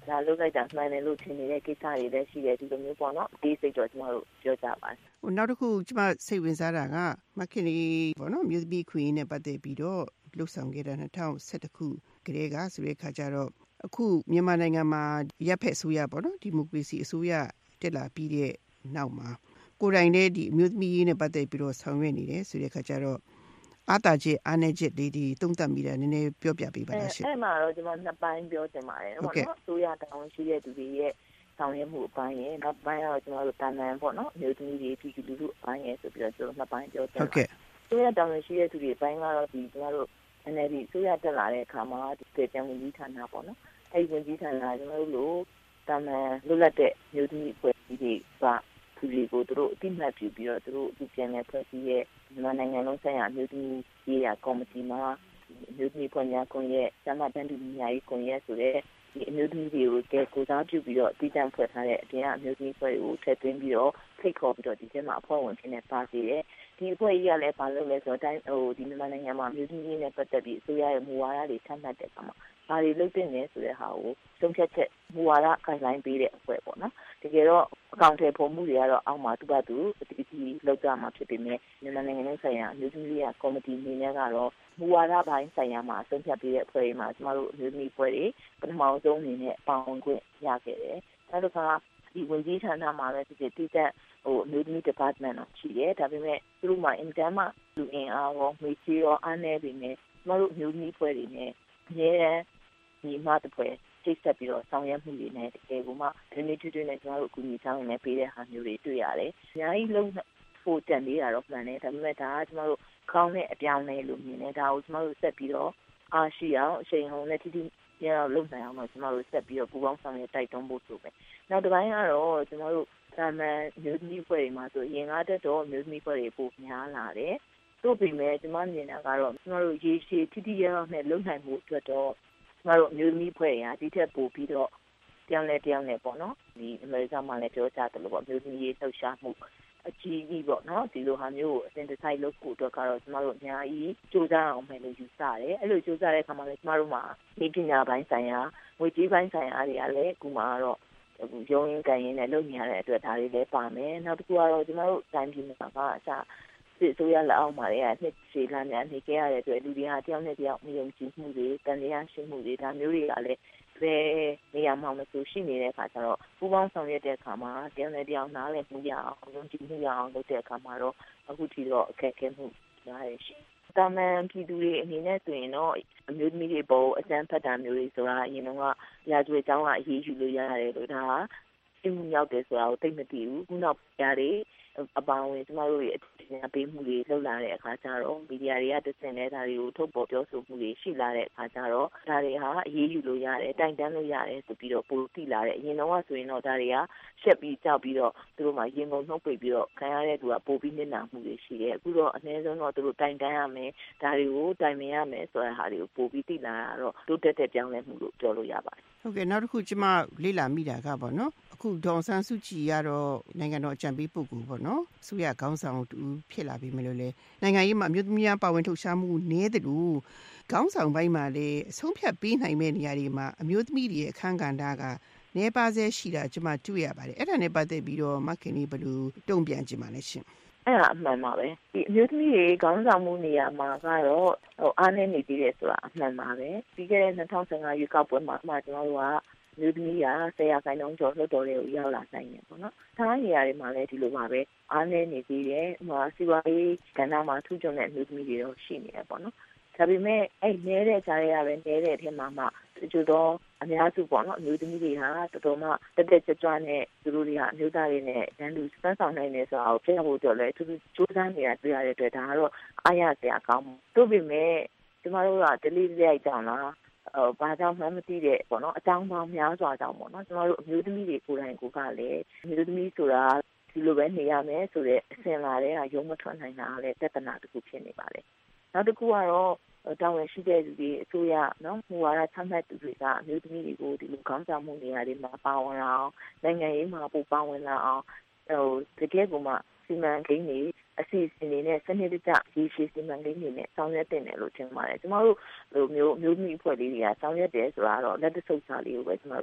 ဒါလုပ်လိုက်တာမှန်တယ်လို့ထင်နေတဲ့ကိစ္စတွေလည်းရှိတယ်ဒီလိုမျိုးပေါ့နော်အသေးစိတ်တော့ကျမတို့ပြောကြပါတယ်နောက်တစ်ခုကျမစိတ်ဝင်စားတာကမခင်လေးပေါ့နော်မျိုးသမီးခွင့်နဲ့ပတ်သက်ပြီးတော့လှုပ်ဆောင်ခဲ့တဲ့2011ခုကလေးကဆိုတဲ့ခါကျတော့အခုမြန်မာနိုင်ငံမှာရပ်ဖက်အစိုးရပေါ့နော်ဒီမိုကရေစီအစိုးရတက်လာပြီးတဲ့နောက်မှာကိုယ်တိုင်လည်းဒီမျိုးသမီးနဲ့ပတ်သက်ပြီးတော့ဆောင်ရွက်နေတယ်ဆိုတဲ့ခါကျတော့အားတာချက်အားနည်းချက်လေးဒီတုံ့တက်မိတာနည်းနည်းပြောပြပေးပါလားရှင်အဲ့မှာတော့ကျွန်မနှစ်ပိုင်းပြောချင်ပါတယ်ပေါ့နော်အစိုးရတာဝန်ရှိတဲ့သူတွေရဲ့ဆောင်ရွက်မှုအပိုင်းရဲ့နောက်ပိုင်းတော့ကျွန်တော်တို့တာမန်ပေါ့နော်မျိုးသမီးတွေပြည်သူလူထုအပိုင်းရဲ့ဆိုပြီးတော့ကျွန်တော်နှစ်ပိုင်းပြောချင်ပါတယ်အစိုးရတာဝန်ရှိတဲ့သူတွေအပိုင်းကတော့ဒီကျွန်တော်တို့ NLD အစိုးရတက်လာတဲ့အခါမှာဒီပြည်ထောင်ဝန်ကြီးဌာနပေါ့နော်အဲ့ဒီဝန်ကြီးဌာနကျွန်တော်တို့လို့တာမန်လွတ်လပ်တဲ့မျိုးသမီးအဖွဲ့အစည်းတွေကသူတွေကိုသူတို့အတိအမှတ်ပြုပြီးတော့သူတို့ဒီပြန်တဲ့ဖွဲ့စည်းရဲ့မြန်မာနိုင်ငံလုံးဆိုင်ရာမျိုးသမီးရေးရာကော်မတီမှာမျိုးသမီးဖွဲ့များကွန်ရက်ကျမတန်းတူညီရေးကွန်ရက်ဆိုတဲ့ဒီအမျိုးသမီးတွေကိုကိုယ်စားပြုပြီးတော့အတိအကျဖွဲ့ထားတဲ့အပြင်အမျိုးသမီးဖွဲ့ကိုထည့်သွင်းပြီးတော့ဖိတ်ခေါ်ပြီးတော့ဒီထဲမှာအဖွဲ့ဝင်ဖြစ်နေပါစေတယ်ဒီအဖွဲ့ကြီးကလည်းဘာလုပ်လဲဆိုတော့ဒီမြန်မာနိုင်ငံမှာမျိုးသမီးရေးနဲ့ပတ်သက်ပြီးအစိုးရရဲ့မူဝါဒတွေချမှတ်တဲ့အခါမှာဘာတွေလုပ်တင်လဲဆိုတဲ့ဟာကိုဆုံးဖြတ်ချက်မူဝါဒ guideline ပေးတဲ့အဖွဲ့ပေါ့နော်တကယ်တော့အကောင့်ထဲပုံမှုတွေကတော့အောက်မှာသူ့ဘာသူအတီးတီးလောက်ကြမှာဖြစ်ပေမဲ့မြန်မာနိုင်ငံလုံးဆိုင်ရာအမျိုးသမီးရေးကော်မတီအနေနဲ့ကတော့မူဝါဒပိုင်းဆိုင်ရာမှာဆုံးဖြတ်ပေးတဲ့အဖွဲ့တွေမှာကျမတို့အမျိုးသမီးအဖွဲ့တွေပထမဆုံးအနေနဲ့ပါဝင်ခွင့်ရခဲ့တယ်နောက်တစ်ခါဒီဝန်ကြီးဌာနမှာပဲဒီတိကျအမျိုးသမီး department တော့ရှိတယ်ဒါပေမဲ့သူတို့မှာ intern မှာလူအင်အားရောငွေကြေးရောအားနည်းပေမဲ့ကျမတို့အမျိုးသမီးအဖွဲ့တွေနဲ့အများအားဒီမှာတပွဲချိတ်ဆက်ပြီးတော့ဆောင်ရွက်မှုတွေနဲ့တကယ်ကိုမှဒီနေ့တွေ့တွေ့နဲ့ကျမတို့အကူအညီဆောင်နေပေးတဲ့ဟာမျိုးတွေတွေ့ရတယ်အများကြီးလုံးဖို့တန်နေတာတော့မှန်တယ်ဒါပေမဲ့ဒါကကျမတို့ကောင်းတဲ့အပြောင်းလဲလို့မြင်တယ်ဒါကိုကျမတို့ဆက်ပြီးတော့အားရှိအောင်အချိန်ဟုန်နဲ့တိတိကျကျလုပ်နိုင်အောင်တော့ကျမတို့ဆက်ပြီးတော့ပူပေါင်းဆောင်ရွက်တိုက်တွန်းဖို့ဆိုပဲနောက်တစ်ပိုင်းကတော့ကျမတို့သာမန်မျိုးသမီးအဖွဲ့တွေမှာဆိုရင်ကားတက်တော့မျိုးသမီးအဖွဲ့တွေပိုများလာတယ်တို့ပြင်မဲ့ကျမမြင်တာကတော့ကျမတို့ရေရှည်တိတိကျကျနဲ့လုပ်နိုင်မှုအတွက်တော့ကျမတို့အမျိုးသမီးအဖွဲ့ရာဒီထက်ပိုပြီးတော့တောင်းလဲပေါ့နော်ဒီအမေရိကန်မှာလည်းပြောကြတယ်လို့ပေါ့အမျိုးသမီးရေးလှုပ်ရှားမှုအကြီးကြီးပေါ့နော်ဒီလိုဟာမျိုးကိုအစဉ်တစိုက်လုပ်ဖို့အတွက်ကတော့ကျမတို့အများကြီးစူးစမ်းအောင်မယ်လို့ယူဆတယ်အဲ့လိုစူးစမ်းတဲ့အခါမှာလည်းကျမတို့မှာဒီပညာပိုင်းဆိုင်ရာငွေကြေးပိုင်းဆိုင်ရာတွေကလည်းအခုမှတော့ရုံးရင်းကန်ရင်းနဲ့လုပ်နေရတဲ့အတွက်ဒါတွေလည်းပါမယ်နောက်တစ်ခုကတော့ကျမတို့တိုင်းပြည်မှာကအစစစ်ဆိုရလက်အောက်မှာလည်းနှစ်ရှည်လများနေခဲ့ရတဲ့အတွက်လူတွေဟာတယောက်နဲ့တယောက်မယုံကြည်မှုတွေတန်တရားရှိမှုတွေဒါမျိုးတွေကလည်းဘယ်နေရာမှာမဆိုရှိနေတဲ့အခါကျတော့ပူပေါင်းဆောင်ရွက်တဲ့အခါမှာတယောက်နဲ့တယောက်နားလည်မှုရအောင်ယုံကြည်မှုရအောင်လုပ်တဲ့အခါမှာတော့အခုထိတော့အခက်အခဲမှုများရရှိတာမန်ပြည်သူတွေအနေနဲ့ဆိုရင်တော့အမျိုးသမီးတွေပေါ်အစမ်းဖတ်တာမျိုးတွေဆိုတာအရင်ကရာဇဝတ်ကြောင်းကအရေးယူလို့ရတယ်လို့ဒါကမှုရောက်တယ်ဆိုတာကိုသိမသိဘူးခုနောက်ပြားတွေအပေါင်းဝင်ကျမတို့ရဲ့အထင်ပေးမှုတွေလှုပ်လာတဲ့အခါကျတော့မီဒီယာတွေကတစင်တဲ့ဒါတွေကိုထုတ်ပေါ်ပြောဆိုမှုတွေရှိလာတဲ့အခါကျတော့ဒါတွေဟာအရေးယူလို့ရတယ်တိုင်တန်းလို့ရတယ်ဆိုပြီးတော့ပိုသိလာတယ်အရင်တော့ဆိုရင်တော့ဒါတွေကရှက်ပြီးကြောက်ပြီးတော့သူတို့မှရင်ကုန်နှုတ်ပိတ်ပြီးတော့ခံရတဲ့သူကပိုပြီးနစ်နာမှုတွေရှိတယ်အခုတော့အနည်းဆုံးတော့သူတို့တိုင်တန်းရမယ်ဒါတွေကိုတိုင်ပင်ရမယ်ဆိုတဲ့ဟာတွေကိုပိုပြီးသိလာတော့တိုးတက်တဲ့ပြောင်းလဲမှုလို့ပြောလို့ရပါတယ်ဟုတ်ကဲ့နောက်တစ်ခုကျမလေ့လာမိတာကပေါ့နော်အခုဒေါ်ဆန်းစုကြည်ကတော့နိုင်ငံတော်အကြံပေးပုဂ္ဂိုလ်ပေါ့နော်ဆုရခေါင်းဆောင်တူဖြစ်လာပြီမလို့လေနိုင်ငံရေးမှာအမျိုးသမီးများပါဝင်လှုပ်ရှားမှုနည်းတယ်လို့ခေါင်းဆောင်ပိုင်းမှာလည်းအဆုံးဖြတ်ပေးနိုင်မဲ့နေရာတွေမှာအမျိုးသမီးတွေရဲ့အခန်းကဏ္ဍကနေပါစေရှိတာကျမတွေ့ရပါတယ်အဲ့ဒါနဲ့ပတ်သက်ပြီးတော့မခင်လေးဘယ်လိုတုံ့ပြန်ကြပါလဲရှင်အဲ့ဒါအမှန်ပါပဲဒီအမျိုးသမီးတွေခေါင်းဆောင်မှုနေရာမှာကတော့အားနည်းနေသေးတယ်ဆိုတာအမှန်ပါပဲပြီးခဲ့တဲ့2015ရွေးကောက်ပွဲမှာကျွန်တော်တို့ကမျိုးသမီးက10%ကျော်လွှတ်တော်တွေကိုရောက်လာနိုင်တယ်ပေါ့နော်။ထားနေရာတွေမှာလည်းဒီလိုပါပဲအားနည်းနေသေးတယ်။စီဝါရေးကဏ္ဍမှာထူးချွန်တဲ့မျိုးသမီးတွေတော့ရှိနေတယ်ပေါ့နော်။ဒါပေမဲ့အဲ့နည်းတဲ့ကြားရပဲနည်းတဲ့အထက်မှာမှကျတော့အများစုပေါ့နော်အမျိုးသမီးတွေဟာတော်တော်မှတက်ကြွနဲ့သူတို့တွေကအမျိုးသားတွေနဲ့တန်းတူစမ်းဆောင်နိုင်နေဆိုတော့ပြဖို့တော့လည်းသူတို့စူးစမ်းနေတာတွေ့ရတဲ့အတွက်ဒါကတော့အားရစရာကောင်း။တို့ပေမဲ့ကျမတို့ကတလေးလိုက်ကြောင်လားဘာကြောင့်မှမသိတဲ့ပေါ့နော်အကြောင်းပေါင်းများစွာကြောင့်ပေါ့နော်ကျမတို့အမျိုးသမီးတွေကိုယ်တိုင်ကိုကလည်းအမျိုးသမီးဆိုတာဒီလိုပဲနေရမယ်ဆိုတဲ့အစဉ်လာတဲ့ရုံးမထွက်နိုင်တာလည်းပြဿနာတစ်ခုဖြစ်နေပါလေနောက်တစ်ခုကတော့တာဝန်ရှိတဲ့သူတွေအစိုးရနော်ဟိုဝါဒချမှတ်သူတွေကအမျိုးသမီးတွေကိုဒီလိုခေါင်းဆောင်မှုနေရာတွေမှာပါဝင်လာအောင်နိုင်ငံရေးမှာပိုပါဝင်လာအောင်တကယ်ကိုမှစီမံကိန်းတွေအစီအစဉ်တွေနဲ့စနစ်တကျရေးရှင်းစီမံကိန်းတွေနဲ့ဆောင်ရွက်တင်တယ်လို့ထင်ပါတယ်ကျမတို့လိုမျိုးမျိုးမိအဖွဲ့လေးတွေကဆောင်ရွက်တယ်ဆိုတာတော့လက်တဆုပ်စာလေးကိုပဲကျမတို့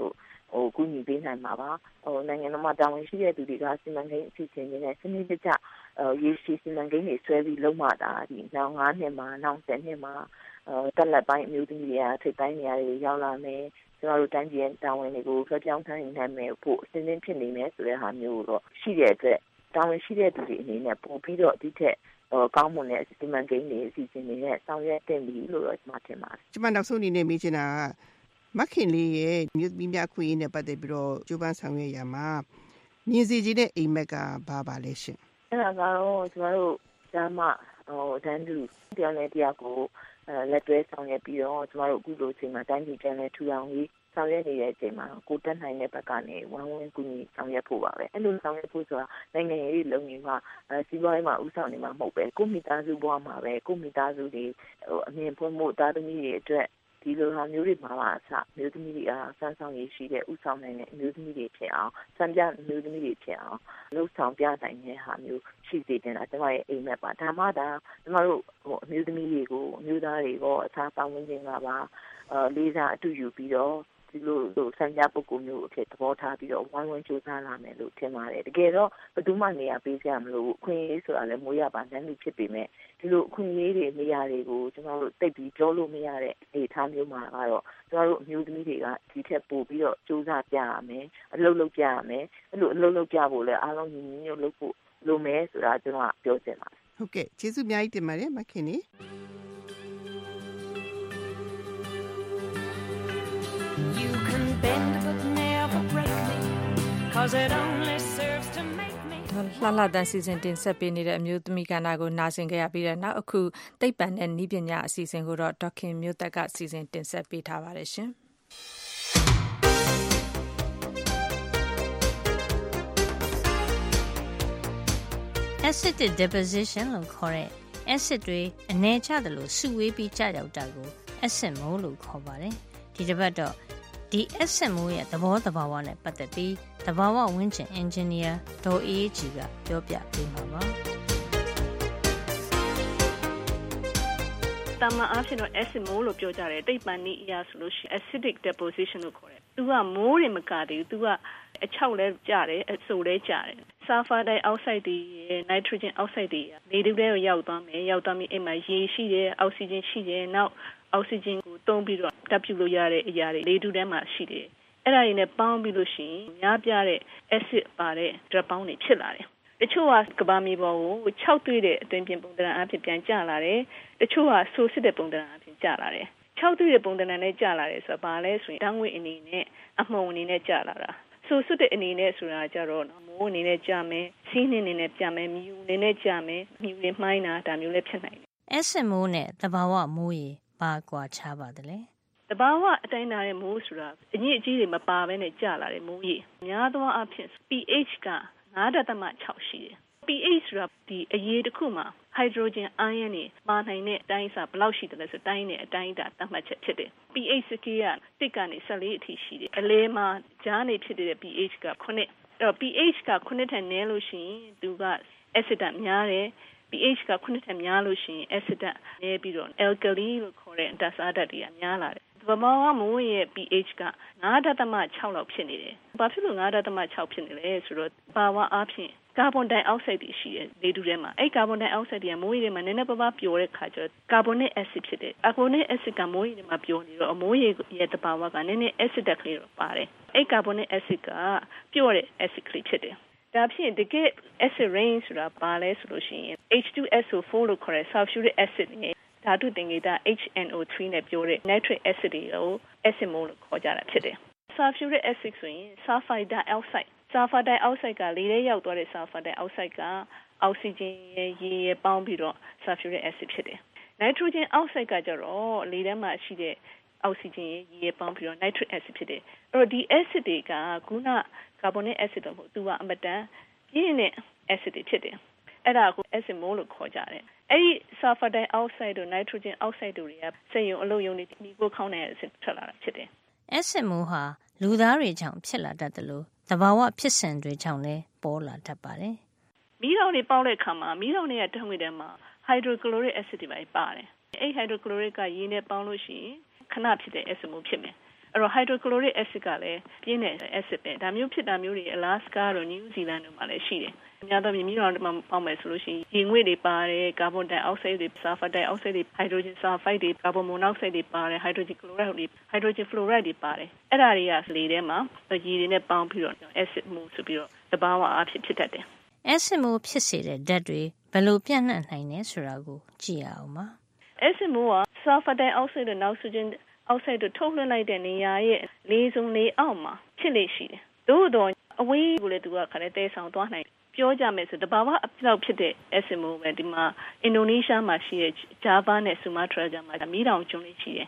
ကူညီပေးနိုင်မှာပါနိုင်ငံတော်မှာတာဝန်ရှိတဲ့သူတွေကစီမံကိန်းအစီအစဉ်တွေနဲ့စနစ်တကျရေရှည်စီမံကိန်းတွေဆွဲပြီးလုပ်မှဒါဒီနောက်9နှစ်မှာနောက်10နှစ်မှာတက်လက်ပိုင်းအမျိုးသမီးတွေကထိပ်ပိုင်းနေရာတွေရောက်လာမယ်ကျမတို့တိုင်းပြည်တာဝန်တွေကိုဖျက်ပြောင်းထိုင်နိုင်မယ်ဖို့အစဉ်စဉ်ဖြစ်နေမယ်ဆိုတဲ့ဟာမျိုးတော့ရှိတဲ့အတွက်တာဝန်ရှိတဲ့သူတွေအနေနဲ့ပို့ပြီးတော့ဒီထက်ကောင်းမွန်တဲ့စီမံကိန်းတွေအစီအစဉ်တွေနဲ့ဆောင်ရွက်တင်ပြီလို့တော့ကျွန်မထင်ပါတယ်။ကျွန်မနောက်ဆုံးအနေနဲ့မေးချင်တာကမခင်လေးရဲ့မြို့သမီးများခွင့်ရေးနဲ့ပတ်သက်ပြီးတော့ကြိုးပမ်းဆောင်ရွက်ရမှာမြင်စီခြင်းတဲ့အိမ်မက်ကဘာပါလဲရှင်။အဲ့ဒါကတော့ကျွန်တော်တို့ဂျာမတန်းတူတရားနဲ့တရားကိုလက်တွဲဆောင်ရွက်ပြီးတော့ကျွန်တော်တို့အခုလိုအချိန်မှာတိုင်းပြည်ပြန်လည်ထူထောင်ရေးဆောင်ရွက်နေတဲ့အချိန်မှာကိုတက်နိုင်တဲ့ဘက်ကနေဝမ်းဝန်းကူညီဆောင်ရွက်ဖို့ပါပဲအဲ့လိုဆောင်ရွက်ဖို့ဆိုတာနိုင်ငံရေးလုံခြုံမှာစီးပွားရေးမှာဥဆောင်နေမှာမဟုတ်ပဲကိုမိသားစုဘဝမှာပဲကိုမိသားစုတွေအမြင်ဖွင့်မှုသားသမီးတွေအတွက်ဒီလိုဟာမျိုးတွေမှာပါအစမျိုးသမီးတွေကစမ်းဆောင်ရည်ရှိတဲ့ဥဆောင်နိုင်တဲ့မျိုးသမီးတွေဖြစ်အောင်စံပြမျိုးသမီးတွေဖြစ်အောင်လှုပ်ဆောင်ပြနိုင်တဲ့ဟာမျိုးရှိစေတင်တာကျွန်မရဲ့အိမ်မက်ပါဒါမှဒါကျွန်တော်တို့အမျိုးသမီးတွေကိုအမျိုးသားတွေကိုအစားပေါင်းဝင်ခြင်းကပါလေးစားအတူယူပြီးတော့ဒီလိုစံပြပုဂ္ဂိုလ်မျိုးအဖြစ်သဘောထားပြီးတော့ဝိုင်းဝန်းကြိုးစားလာမယ်လို့ထင်ပါတယ်တကယ်တော့ဘယ်သူမှနေရာပေးကြမလို့အခွင့်အရေးဆိုတာလည်းမွေးရပါနိုင်လို့ဖြစ်ပေမဲ့ဒီလိုအခွင့်အရေးတွေနေရာတွေကိုကျွန်တော်တို့တိတ်ပြီးပြောလို့မရတဲ့အနေအထားမျိုးမှာကတော့ကျွန်တော်တို့အမျိုးသမီးတွေကဒီထက်ပိုပြီးတော့ကြိုးစားပြရမယ်အလုပ်လုပ်ပြရမယ်အဲ့လိုအလုပ်လုပ်ပြဖို့လည်းအားလုံးညီညီညွတ်လုပ်ဖို့လိုမယ်ဆိုတာကျွန်တော်ပြောချင်ပါတယ်ဟုတ်ကဲ့ကျေးဇူးအများကြီးတင်ပါတယ်မခင်နေ You can bend but never break me cause it only serves to make me လှတန်းစီစဉ်တင်ဆက်ပေးနေတဲ့အမျိုးသမီးကဏ္ဍကိုနားဆင်ကြရပြီးတဲ့နောက်အခုသိပ္ပံနဲ့နည်းပညာအစီအစဉ်ကိုတော့ဒေါခင်မျိုးသက်ကစီစဉ်တင်ဆက်ပေးထားပါတယ်ရှင် Acidic deposition လို့ခေါ်တဲ့ acid တွေအနေချတယ်လို့စုဝေးပြီးကြရောက်တာကို acid mold လို့ခေါ်ပါတယ်ဒီတစ်ပတ်တော့ဒီ acid mold ရဲ့သဘောတဘာဝနဲ့ပတ်သက်ပြီးသဘာဝဝန်းကျင် engineer ဒေါ်အေးကြီးကပြောပြပေးမှာပါတာမန်အားဖြင့်တော့ acid mold လို့ပြောကြတယ်တိတ်ပန်နည်းအရာဆိုလို့ရှိရင် acidic deposition လို့ခေါ်တယ်သူကမိုးတွေမကတည်းသူကအချောက်လဲကြတယ်အဆိုလဲကြတယ်ဆာလ်ဖာဒိုင်အောက်ဆိုက်တွေနိုက်ထရိုဂျင်အောက်ဆိုက်တွေနေတူထဲကိုရောက်သွားမယ်ရောက်သွားပြီးအိမ်မှာရေရှိတယ်အောက်ဆီဂျင်ရှိတယ်နောက်အောက်ဆီဂျင်ကိုသုံးပြီးတော့တပ်ပြုလို့ရတဲ့အရာတွေလေတူထဲမှာရှိတယ်အဲ့ဒါတွေနဲ့ပေါင်းပြီးလို့ရှိရင်များပြတဲ့ acid ပါတဲ့ drop ပေါင်းတွေဖြစ်လာတယ်တချို့ကကဘာမီပေါ်ကို6တွေ့တဲ့အတွင်းပြင်ပုံသဏ္ဍာန်အဖြစ်ပြန်ကျလာတယ်တချို့ကဆိုးစစ်တဲ့ပုံသဏ္ဍာန်အဖြစ်ကျလာတယ်6တွေ့တဲ့ပုံသဏ္ဍာန်နဲ့ကျလာတယ်ဆိုတော့ဘာလဲဆိုရင်တန်းဝိအနေနဲ့အမှုံအနေနဲ့ကျလာတာဆိုးစစ်တဲ့အနေနဲ့ဆိုတာကြတော့မိုးအနေနဲ့ကျမယ်စီးနှင်းအနေနဲ့ကျမယ်မြူအနေနဲ့ကျမယ်မြူတွေမှိုင်းတာဒါမျိုးလည်းဖြစ်နိုင်တယ် acid mold နဲ့သဘာဝမိုးရေဘာကွာခြားပါသလဲတဘာဝအတိုင်းလာတဲ့မိုးဆိုတာအညစ်အကြေးတွေမပါဘဲနဲ့ကျလာတဲ့မိုးရေများသောအားဖြင့် pH က 9.6 ရှိတယ် pH ဆိုတာဒီအရေးတစ်ခုမှာ hydrogen ion တွေပါနိုင်တဲ့အတိုင်းစာဘယ်လောက်ရှိတယ်လဲဆိုတိုင်းနဲ့အတိုင်းတာသတ်မှတ်ချက်ဖြစ်တယ် pH စကေးက1ကနေ14အထိရှိတယ်အလဲမှာကြားနေဖြစ်တဲ့ pH က9အဲ့တော့ pH က9ထက်နည်းလို့ရှိရင်သူက acid ဓာတ်များတယ်pH က9ထက်များလို့ရှိရင် acid ဓာတ်နည်းပြီးတော့ alkali လို့ခေါ်တဲ့ဓာတ်စားဓာတ်တွေကများလာတယ်ဗမာကမိုးရဲ့ pH က 9.6 လောက်ဖြစ်နေတယ်။ဘာဖြစ်လို့ 9.6 ဖြစ်နေလဲဆိုတော့ဘာဝအားဖြင့်ကာဗွန်ဒိုင်အောက်ဆိုက်တွေရှိတယ်လေတူထဲမှာ။အဲ့ကာဗွန်ဒိုင်အောက်ဆိုက်တွေကမိုးရေထဲမှာနည်းနည်းပါးပါးပျော်တဲ့ခါကျတော့ကာဗွန်နစ်အက်ဆစ်ဖြစ်တယ်။ကာဗွန်နစ်အက်ဆစ်ကမိုးရေထဲမှာပျော်နေတော့မိုးရေရဲ့တဘာဝကနည်းနည်းအက်ဆစ်ဓာတ်ကလေးတော့ပါတယ်။အဲ့ကာဗွန်နစ်အက်ဆစ်ကပျော့တဲ့အက်ဆစ်ကလေးဖြစ်တယ်။ဒါဖြင့်တကယ် acid rain ဆိုတာဘာလဲဆိုလို့ရှိရင် H2SO4 လို့ခေါ်တဲ့ sulfuric acid နဲ့ဓာတုသင်္ကေတ HNO3 နဲ့ပြောတဲ့ nitric acid တွေကို acid mold လို့ခေါ်ကြတာဖြစ်တယ်။ sulfuric acid ဆိုရင် sulfide dioxide sulfur dioxide ကလေထဲရောက်သွားတဲ့ sulfur dioxide ကအောက်ဆီဂျင်ရဲ့ရေရဲ့ပေါင်းပြီးတော့ sulfuric acid ဖြစ်တယ်။ nitrogen oxide ကကျတော့လေထဲမှာရှိတဲ့အောက်ဆီဂျင်ရဲ့ရေရဲ့ပေါင်းပြီးတော့ nitric acid ဖြစ်တယ်။အဲ့တော့ဒီ acid တွေကခုနကာဗွန်နစ် acid တော့မဟုတ်သူကအမတန်ပြင်းတဲ့ acid တွေဖြစ်တယ်။အဲ့ဒါကို acid mold လို့ခေါ်ကြတယ်။အဲ့ဒီ sulfur dioxide တို့ nitrogen oxide တို့တွေကစက်ရုံအလုပ်ရုံတွေမိကိုခေါင်းတဲ့အဆင့်ထွက်လာတာဖြစ်တယ်။ acid mold ဟာလူသားတွေကြောင့်ဖြစ်လာတတ်တယ်လို့သဘာဝဖြစ်စဉ်တွေကြောင့်လည်းပေါ်လာတတ်ပါတယ်။မီးတောင်တွေပေါက်တဲ့အခါမှာမီးတောင်တွေကတံငွေထဲမှာ hydrochloric acid တွေပါတယ်။အဲ့ hydrochloric ကရေနဲ့ပေါင်းလို့ရှိရင်ခဏဖြစ်တဲ့ acid mold ဖြစ်မယ်။အဲ့တော့ hydrochloric acid ကလည်းပြင်းတဲ့ acid ပဲဒါမျိုးဖြစ်တာမျိုးတွေ Alaska တို့ New Zealand တို့မှာလည်းရှိတယ်အများသောမြင်းတော်မှာပေါက်မယ်ဆိုလို့ရှိရင်ရေငွေ့တွေပါတယ်ကာဗွန်ဒိုင်အောက်ဆိုက်တွေဆာလ်ဖာဒိုင်အောက်ဆိုက်တွေဟိုက်ဒရိုဂျင်ဆာလ်ဖိုက်တွေကာဗွန်မိုနောက်ဆိုက်တွေပါတယ်ဟိုက်ဒရိုဂျင်ကလိုရိုက်တွေဟိုက်ဒရိုဂျင်ဖလိုရိုက်တွေပါတယ်အဲ့ဒါတွေကလေထဲမှာရေတွေနဲ့ပေါင်းပြီးတော့ acid မို့ဆိုပြီးတော့တဘာဝအဖြစ်တတ်တယ် acid မို့ဖြစ်စေတဲ့ဓာတ်တွေဘယ်လိုပြန့်နှံ့နိုင်လဲဆိုတာကိုကြည့်ရအောင်ပါ acid မို့ကဆာလ်ဖာဒိုင်အောက်ဆိုက်တို့နောက်ဆိုဂျင်အောက်ဆိုက်တို့ထုတ်လွှင့်လိုက်တဲ့နေရာရဲ့လေစုံလေအောက်မှာဖြစ်လေရှိတယ်သို့တော့အဝေးကိုလည်းသူကခါနဲ့တဲဆောင်သွားနိုင်ပြောကြမယ်ဆိုတဘာဝအပြောက်ဖြစ်တဲ့ acid မို့ပဲဒီမှာအင်ဒိုနီးရှားမှာရှိတဲ့ Java နဲ့ Sumatra ကြားမှာမီးတောင်ကျွန်းလေးရှိတယ်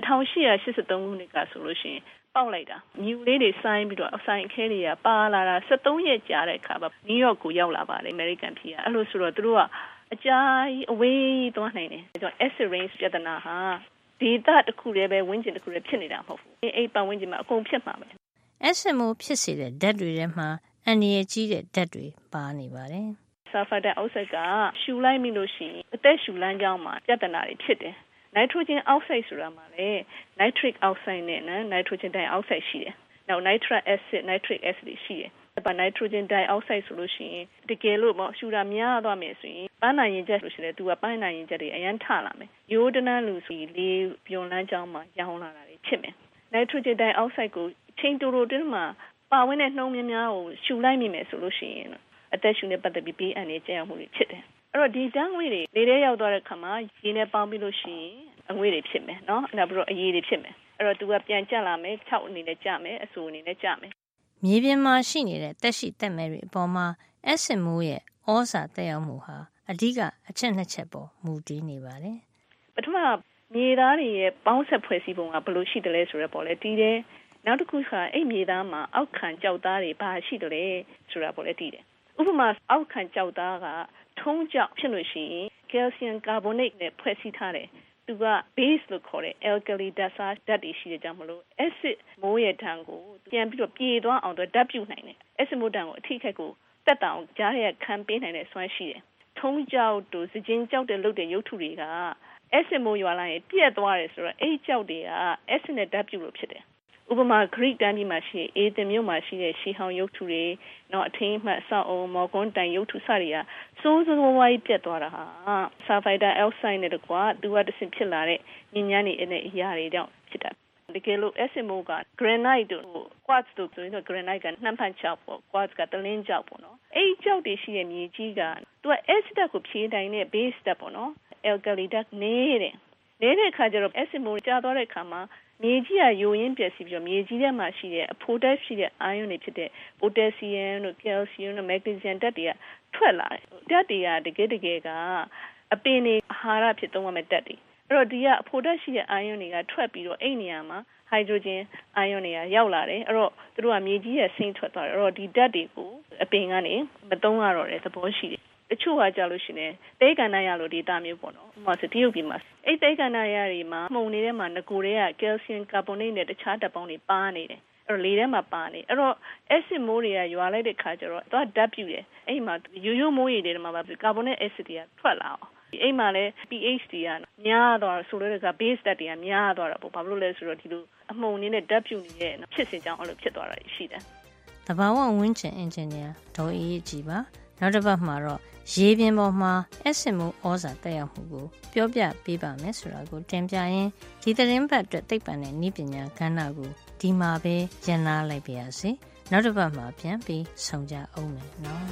1883ခုနှစ်ကဆိုလို့ရှိရင်ပေါက်လိုက်တာမြူလေးတွေစိုင်းပြီးတော့အဆိုင်အခဲတွေကပါလာတာ73ရက်ကြာတဲ့အခါမှာနယူးယောက်ကိုရောက်လာပါတယ်အမေရိကန်ပြည်ကအဲ့လိုဆိုတော့သူတို့ကအကြာကြီးအဝေးသွားနိုင်တယ်အဲကြောင့် acid rain ပြဿနာဟာဒေသတစ်ခုတည်းပဲဝန်းကျင်တစ်ခုတည်းဖြစ်နေတာမဟုတ်ဘူးအဲ့ပတ်ဝန်းကျင်မှာအကုန်ဖြစ်မှာပဲ acid မို့ဖြစ်စေတဲ့ဓာတ်တွေထဲမှာအန္တရာယ်ကြီးတဲ့ဓာတ်တွေပါနေပါတယ်ဆာလ်ဖာဒိုင်အောက်ဆိုက်ကရှူလိုက်မိလို့ရှိရင်အသက်ရှူလမ်းကြောင်းမှာပြဿနာတွေဖြစ်တယ်နိုက်ထရိုဂျင်အောက်ဆိုက်ဆိုတာမှာလေနိုက်ထရစ်အောက်ဆိုက်နဲ့နိုက်ထရိုဂျင်ဒိုင်အောက်ဆိုက်ရှိတယ်နောက်နိုက်ထရတ်အက်ဆစ်နိုက်ထရစ်အက်ဆစ်တွေရှိတယ်နိုက်ထရိုဂျင်ဒိုင်အောက်ဆိုက်ဆိုလို့ရှိရင်တကယ်လို့ရှူတာများသွားမယ်ဆိုရင်ပန်းနိုင်ရင်ချက်လို့ရှိရင်သူကပန်းနိုင်ရင်ချက်တွေအရန်ထလာမယ်ရိုးတနန်းလူဆိုလေပြုံလန်းကြောင်းမှာရောင်းလာတာတွေဖြစ်မယ်နိုက်ထရိုဂျင်ဒိုင်အောက်ဆိုက်ကိုချိန်တိုတိုတင်းမှာပါဝင်တဲ့နှုံးများများကိုရှူလိုက်မိမယ်ဆိုလို့ရှိရင်အသက်ရှူနေပတ်သက်ပြီးဘေးအန္တရာယ်ကျရောက်မှုတွေဖြစ်တယ်အဲ့တော့ဒီဓာတ်ငွေ့တွေလေထဲရောက်သွားတဲ့အခါမှာရေနဲ့ပေါင်းပြီးလို့ရှိရင်အငွေ့တွေဖြစ်မယ်နော်နောက်ပြီးတော့အရည်တွေဖြစ်မယ်အဲ့တော့သူကပြန်ကျလာမယ်6အနေနဲ့ကျမယ်အဆူအနေနဲ့ကျမယ်မြေပြင်မှာရှိနေတဲ့တက်ရှိတက်မဲ့တွေအပေါ်မှာ acid မိုးရဲ့ဩဇာတက်ရောက်မှုဟာအဓိကအချက်နှစ်ချက်ပေါ်မူတည်နေပါတယ်ပထမမြေသားတွေရဲ့ပေါင်းဆက်ဖွဲ့စည်းပုံကဘယ်လိုရှိတယ်လဲဆိုတော့ပေါ်လဲတည်တယ်နောက်တစ်ခုကအဲ့မြေသားမှာအောက်ခံကြောက်သားတွေဘာရှိတယ်လဲဆိုတာပေါ်လဲတည်တယ်ဥပမာအောက်ခံကြောက်သားကထုံးကြောက်ဖြစ်လို့ရှိရင် calcium carbonate နဲ့ဖွဲ့စည်းထားတယ်သူက base လို့ခေါ်တဲ့ alkali ဓာတ်စားဓာတ်တွေရှိတဲ့ကြောင့်မလို့ acid မိုးရဲ့ဓာတ်ကိုပြန်ပြီးတော့ပြေသွားအောင်တော့ဓာတ်ပြုတ်နိုင်တယ် acid မိုးဓာတ်ကိုအထိခိုက်ကိုတက်တောင်ကြားရခံပေးနိုင်တဲ့စွမ်းရှိတယ်ထုံးကြောက်တို့စကြင်းကြောက်တဲ့လုပ်တဲ့ရုပ်ထုတွေက acid မိုးရွာလာရင်ပြက်သွားတယ်ဆိုတော့အဲ့ကြောက်တွေက acid နဲ့ဓာတ်ပြုတ်လို့ဖြစ်တယ်ဥပမာ Greek တိုင်းပြည်မှာရှိတဲ့အေသင်မြို့မှာရှိတဲ့ရှီဟောင်ရုပ်ထုတွေနော်အထင်းမှတ်ဆောက်အောင်မော်ကွန်တိုင်ရုပ်ထုစတွေကစိုးစိုးဝါးပြတ်သွားတာဟာဆာလ်ဖိုက်ဒါအောက်ဆိုက်နဲ့တကွာသူကတဆင့်ဖြစ်လာတဲ့ညဉ့်ညမ်းနေတဲ့အရာတွေကြောင့်ဖြစ်တာတကယ်လို့ acid မိုးက granite တို့ quartz တို့ဆိုရင် granite ကနှမ်းဖန်ကျောက်ပေါ့ quartz ကတလင်းကျောက်ပေါ့နော်အဲ့ဒီကျောက်တွေရှိတဲ့မြေကြီးကသူက acid ကိုဖြည့်တိုင်းတဲ့ base ဓာတ်ပေါ့နော် alkali ဓာတ်နေတဲ့အခါကျတော့ acid မိုးကျသွားတဲ့အခါမှာမြေကြီးကယိုရင်းပျက်စီးပြီးတော့မြေကြီးထဲမှာရှိတဲ့အဖိုဓာတ်ရှိတဲ့အာယွန်တွေဖြစ်တဲ့ပိုတက်ဆီယမ်တို့ကယ်လ်ဆီယမ်တို့မက်ဂနီဆီယမ်ဓာတ်တွေကထွက်လာတယ်ဓာတ်တွေကတကယ်ကအပင်တွေအာဟာရဖြစ်သုံးရမယ့်ဓာတ်တွေအဲ့တော့ဒီကအဖိုဓာတ်ရှိတဲ့အာယွန်တွေကထွက်ပြီးတော့အဲ့နေရာမှာဟိုက်ဒရိုဂျင်အာယွန်တွေကရောက်လာတယ်အဲ့တော့သူတို့ကမြေကြီးရဲ့ဆင်းထွက်သွားတယ်အဲ့တော့ဒီဓာတ်တွေကိုအပင်ကနေမသုံးရတော့တဲ့သဘောရှိတယ်တချို့ကကြာလို့ရှိရင်တေးကန္နာရလို့ဒေတာမျိုးပေါ့နော်ဥပမာဆိုတရုတ်ပြည်မှာအဲ့တေးကန္နာရတွေမှာမှုန်နေတဲ့မှာငကိုတွေကကယ်လ်ဆီယမ်ကာဗွန်နိတ်နဲ့တခြားဓာတ်ပေါင်းတွေပါနေတယ်အဲ့တော့လေထဲမှာပါနေအဲ့တော့ acid မိုးတွေကရွာလိုက်တဲ့ခါကျတော့သူကဓာတ်ပြုတယ်အဲ့မှာရိုးမိုးရည်တွေမှာပါကာဗွန်နိတ် acid တွေကထွက်လာအောင်အဲ့မှာလဲ pH တွေကများသွားဆိုလို့က base ဓာတ်တွေကများသွားတာပေါ့ဘာလို့လဲဆိုတော့ဒီလိုအမှုန်နေတဲ့ဓာတ်ပြုနေတဲ့ဖြစ်စဉ်ကြောင့်အဲ့လိုဖြစ်သွားတာရှိတယ်တဘာဝဝင်းကျင်အင်ဂျင်နီယာဒေါ်အေးကြည်ပါနောက်တစ်ပတ်မှာတော့ရေပြင်ပေါ်မှာ acid မိုးဩဇာတက်ရောက်မှုကိုပြောပြပေးပါမယ်ဆိုတာကိုတင်ပြရင်းဒီသတင်းပတ်အတွက်သိပ္ပံနဲ့နည်းပညာကဏ္ဍကိုဒီမှာပဲရန်နာလိုက်ပါရစေနောက်တစ်ပတ်မှာပြန်ပြီးဆုံကြအောင်မယ်နော်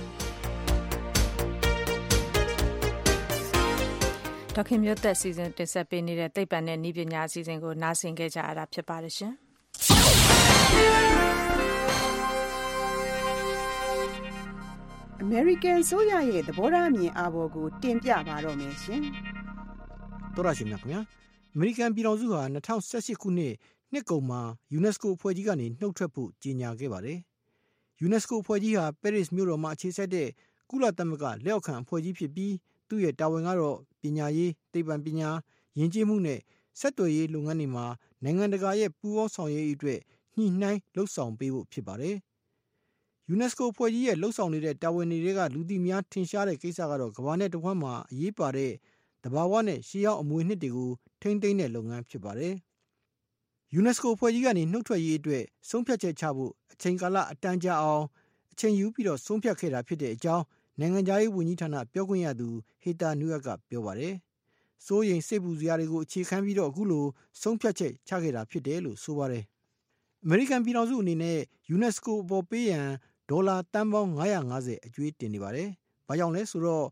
ဒေါခင်မျိုးသက်စီစဉ်တင်ဆက်ပေးနေတဲ့သိပ္ပံနဲ့နည်းပညာအစီအစဉ်ကိုနားဆင်ခဲ့ကြရတာဖြစ်ပါတယ်ရှင် American ဆိုရရဲ့သဘောထားအမြင်အာဘော်ကိုတင်ပြပါတော့မယ်ရှင်။တော်ရရှိမြခင်ဗျာ။ American ပြည်ထောင်စုဟာ2018ခုနှစ်ကုန်မှာ UNESCO အဖွဲ့ကြီးကနေနှုတ်ထွက်ဖို့ကြေညာခဲ့ပါတယ်။ UNESCO အဖွဲ့ကြီးဟာ Paris မြို့တော်မှာအခြေစိုက်တဲ့ကုလသမဂ္ဂလက်အောက်ခံအဖွဲ့ကြီးဖြစ်ပြီးသူ့ရဲ့တာဝန်ကတော့ပညာရေး၊သိပ္ပံပညာ၊ယဉ်ကျေးမှုနဲ့ဆက်သွယ်ရေးလုပ်ငန်းတွေမှာနိုင်ငံတကာရဲ့ပူးပေါင်းဆောင်ရွက်ရေးအတွက်ညှိနှိုင်းလှုပ်ဆောင်ပေးဖို့ဖြစ်ပါတယ်။ UNESCO အဖွဲ့ကြီးရဲ့လှုပ်ဆောင်နေတဲ့တာဝန်တွေကလူသိများထင်ရှားတဲ့ကိစ္စကတော့ကမ္ဘာနဲ့တဝှမ်းမှာအရေးပါတဲ့သဘာဝနဲ့ရှေးဟောင်းအမွေအနှစ်တွေကိုထိန်းသိမ်းတဲ့လုပ်ငန်းဖြစ်ပါတယ်။ UNESCO အဖွဲ့ကြီးကနေနှုတ်ထွက်ရေးအတွက်ဆုံးဖြတ်ချက်ချဖို့အချိန်ကာလအတန်ကြာအောင်အချိန်ယူပြီးတော့ဆုံးဖြတ်ခဲ့တာဖြစ်တဲ့အကြောင်းနိုင်ငံခြားရေးဝန်ကြီးဌာနပြောခွင့်ရသူဟေတာနူယက်ကပြောပါတယ်။စိုးရိမ်စိတ်ပူစရာတွေကိုအခြေခံပြီးတော့အခုလိုဆုံးဖြတ်ချက်ချခဲ့တာဖြစ်တယ်လို့ဆိုပါတယ်။အမေရိကန်ပြည်ထောင်စုအနေနဲ့ UNESCO အပေါ်ပေးရန်ဒေါ်လာတန်ပေါင်း950အကျွေးတင်နေပါတယ်။ဘာကြောင့်လဲဆိုတော့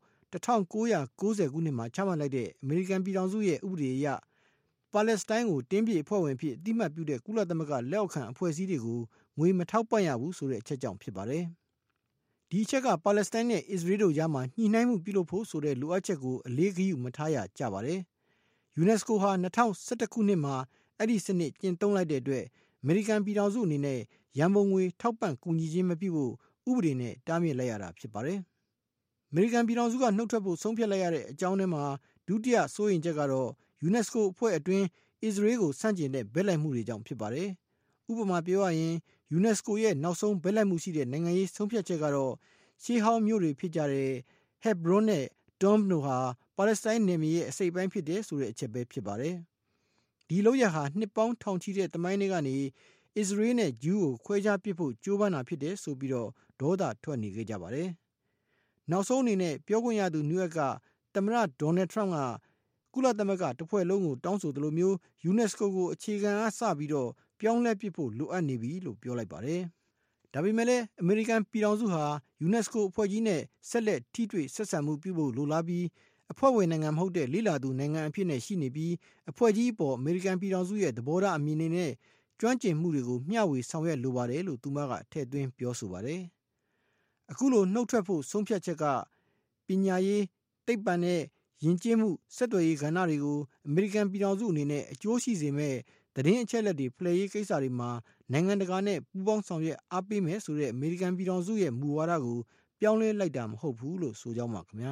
1990ခုနှစ်မှာချမှတ်လိုက်တဲ့အမေရိကန်ပြည်ထောင်စုရဲ့ဥပဒေအရပါလက်စတိုင်းကိုတင်းပြည့်အဖွဲ့ဝင်ဖြစ်အတိမတ်ပြုတဲ့ကုလသမဂ္ဂလက်အောက်ခံအဖွဲ့အစည်းတွေကိုငွေမထောက်ပံ့ရဘူးဆိုတဲ့အချက်ကြောင့်ဖြစ်ပါတယ်။ဒီအချက်ကပါလက်စတိုင်းနဲ့အစ္စရေးတို့ကြားမှာညှိနှိုင်းမှုပြုလုပ်ဖို့ဆိုတဲ့လိုအပ်ချက်ကိုအလေးဂရုမထားရကြပါတယ်။ UNESCO ဟာ2011ခုနှစ်မှာအဲ့ဒီစနစ်ကျင့်သုံးလိုက်တဲ့အတွက်အမေရိကန်ပြည်ထောင်စုအနေနဲ့ရန်ပုံငွေထောက်ပံ့ကူညီခြင်းမပြုဖို့ဥပဒေနဲ့တားမြစ်လိုက်ရတာဖြစ်ပါတယ်။အမေရိကန်ပြည်ထောင်စုကနှုတ်ထွက်ဖို့ဆုံးဖြတ်လိုက်ရတဲ့အကြောင်းထဲမှာဒုတိယစိုးရိမ်ချက်ကတော့ UNESCO အဖွဲ့အတွင်းအစ္စရေးကိုဆန့်ကျင်တဲ့ဘက်လိုက်မှုတွေကြောင့်ဖြစ်ပါတယ်။ဥပမာပြောရရင် UNESCO ရဲ့နောက်ဆုံးဘက်လိုက်မှုရှိတဲ့နိုင်ငံရေးဆုံးဖြတ်ချက်ကတော့ရှေးဟောင်းမြို့တွေဖြစ်ကြတဲ့ Hebron နဲ့ Dom တို့ဟာပါလက်စတိုင်းနယ်မြေရဲ့အစိတ်ပိုင်းဖြစ်တယ်ဆိုတဲ့အချက်ပဲဖြစ်ပါတယ်။ဒီလုပ်ရဟာနှစ်ပေါင်းထောင်ချီတဲ့သမိုင်းတွေကနေအစ္စရေးနဲ့ဂျူးကိုခွဲခြားပစ်ဖို့ကြိုးပမ်းတာဖြစ်တယ်ဆိုပြီးတော့ဒေါသထွက်နေကြပါတယ်။နောက်ဆုံးအနေနဲ့ပြောခွင့်ရသူနယူးယောက်ကသမ္မတဒေါ်နယ်ထရန့်ကကုလသမဂ္ဂတစ်ဖွဲ့လုံးကိုတောင်းဆိုသလိုမျိုး UNESCO ကိုအခြေခံအားစပြီးတော့ပြောင်းလဲပစ်ဖို့လိုအပ်နေပြီလို့ပြောလိုက်ပါတယ်။ဒါပေမဲ့လည်းအမေရိကန်ပြည်ထောင်စုဟာ UNESCO အဖွဲ့ကြီးနဲ့ဆက်လက်ထိတွေ့ဆက်ဆံမှုပြုဖို့လိုလားပြီးအဖွဲ့ဝင်နိုင်ငံမဟုတ်တဲ့လေ့လာသူနိုင်ငံအဖြစ်နဲ့ရှိနေပြီးအဖွဲ့ကြီးပေါ်အမေရိကန်ပြည်ထောင်စုရဲ့သဘောထားအမြင်တွေနဲ့ကျွမ်းကျင်မှုတွေကိုမျှဝေဆောင်ရွက်လိုပါတယ်လို့သူမကထည့်သွင်းပြောဆိုပါတယ်။အခုလိုနှုတ်ထွက်ဖို့ဆုံးဖြတ်ချက်ကပညာရေးသိပ္ပံနဲ့ယဉ်ကျေးမှုဆက်သွယ်ရေးကဏ္ဍတွေကိုအမေရိကန်ပြည်ထောင်စုအနေနဲ့အကျိုးရှိစေမဲ့သတင်းအချက်အလက်တွေဖလှယ်ရေးကိစ္စတွေမှာနိုင်ငံတကာနဲ့ပူးပေါင်းဆောင်ရွက်အားပေးမယ်ဆိုတဲ့အမေရိကန်ပြည်ထောင်စုရဲ့မူဝါဒကိုပြောင်းလဲလိုက်တာမဟုတ်ဘူးလို့ဆိုကြောင်းပါခင်ဗျာ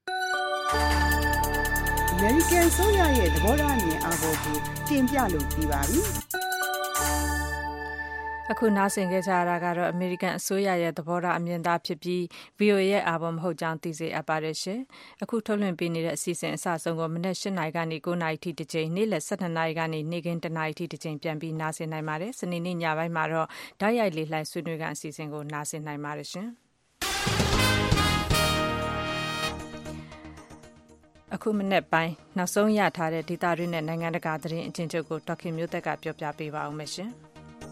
အမေရိကန်ဆိုရရဲ့သဘောထားမြင်အားကိုတင်ပြလို့ပြီးပါပြီအခုနားဆင်ခဲ့ကြရတာကတော့အမေရိကန်အစိုးရရဲ့သဘောထားအမြင်သားဖြစ်ပြီး VOA ရဲ့အာဘော်မဟုတ်ကြောင်းသိစေအပ်ပါတယ်ရှင်။အခုထုတ်လွှင့်ပေးနေတဲ့အစီအစဉ်အစဆုံးကိုမနက်၈ နာရီကနေ9 နာရီထိတစ်ကြိမ်နေ့လယ်12 နာရီကနေနေ့ခင်း1 နာရီထိတစ်ကြိမ်ပြန်ပြီးနားဆင်နိုင်ပါတယ်။စနေနေ့ညပိုင်းမှာတော့ဓာတ်ရိုက်လေးလှိုင်းဆွေးနွေးခန်းအစီအစဉ်ကိုနားဆင်နိုင်ပါတယ်ရှင်။အခုမနေ့ပိုင်းနောက်ဆုံးရထားတဲ့ဒေတာရင်းနဲ့နိုင်ငံတကာသတင်းအချင်းချုပ်ကိုဒေါက်ခင်မျိုးသက်ကပြောပြပေးပါအောင်ရှင်။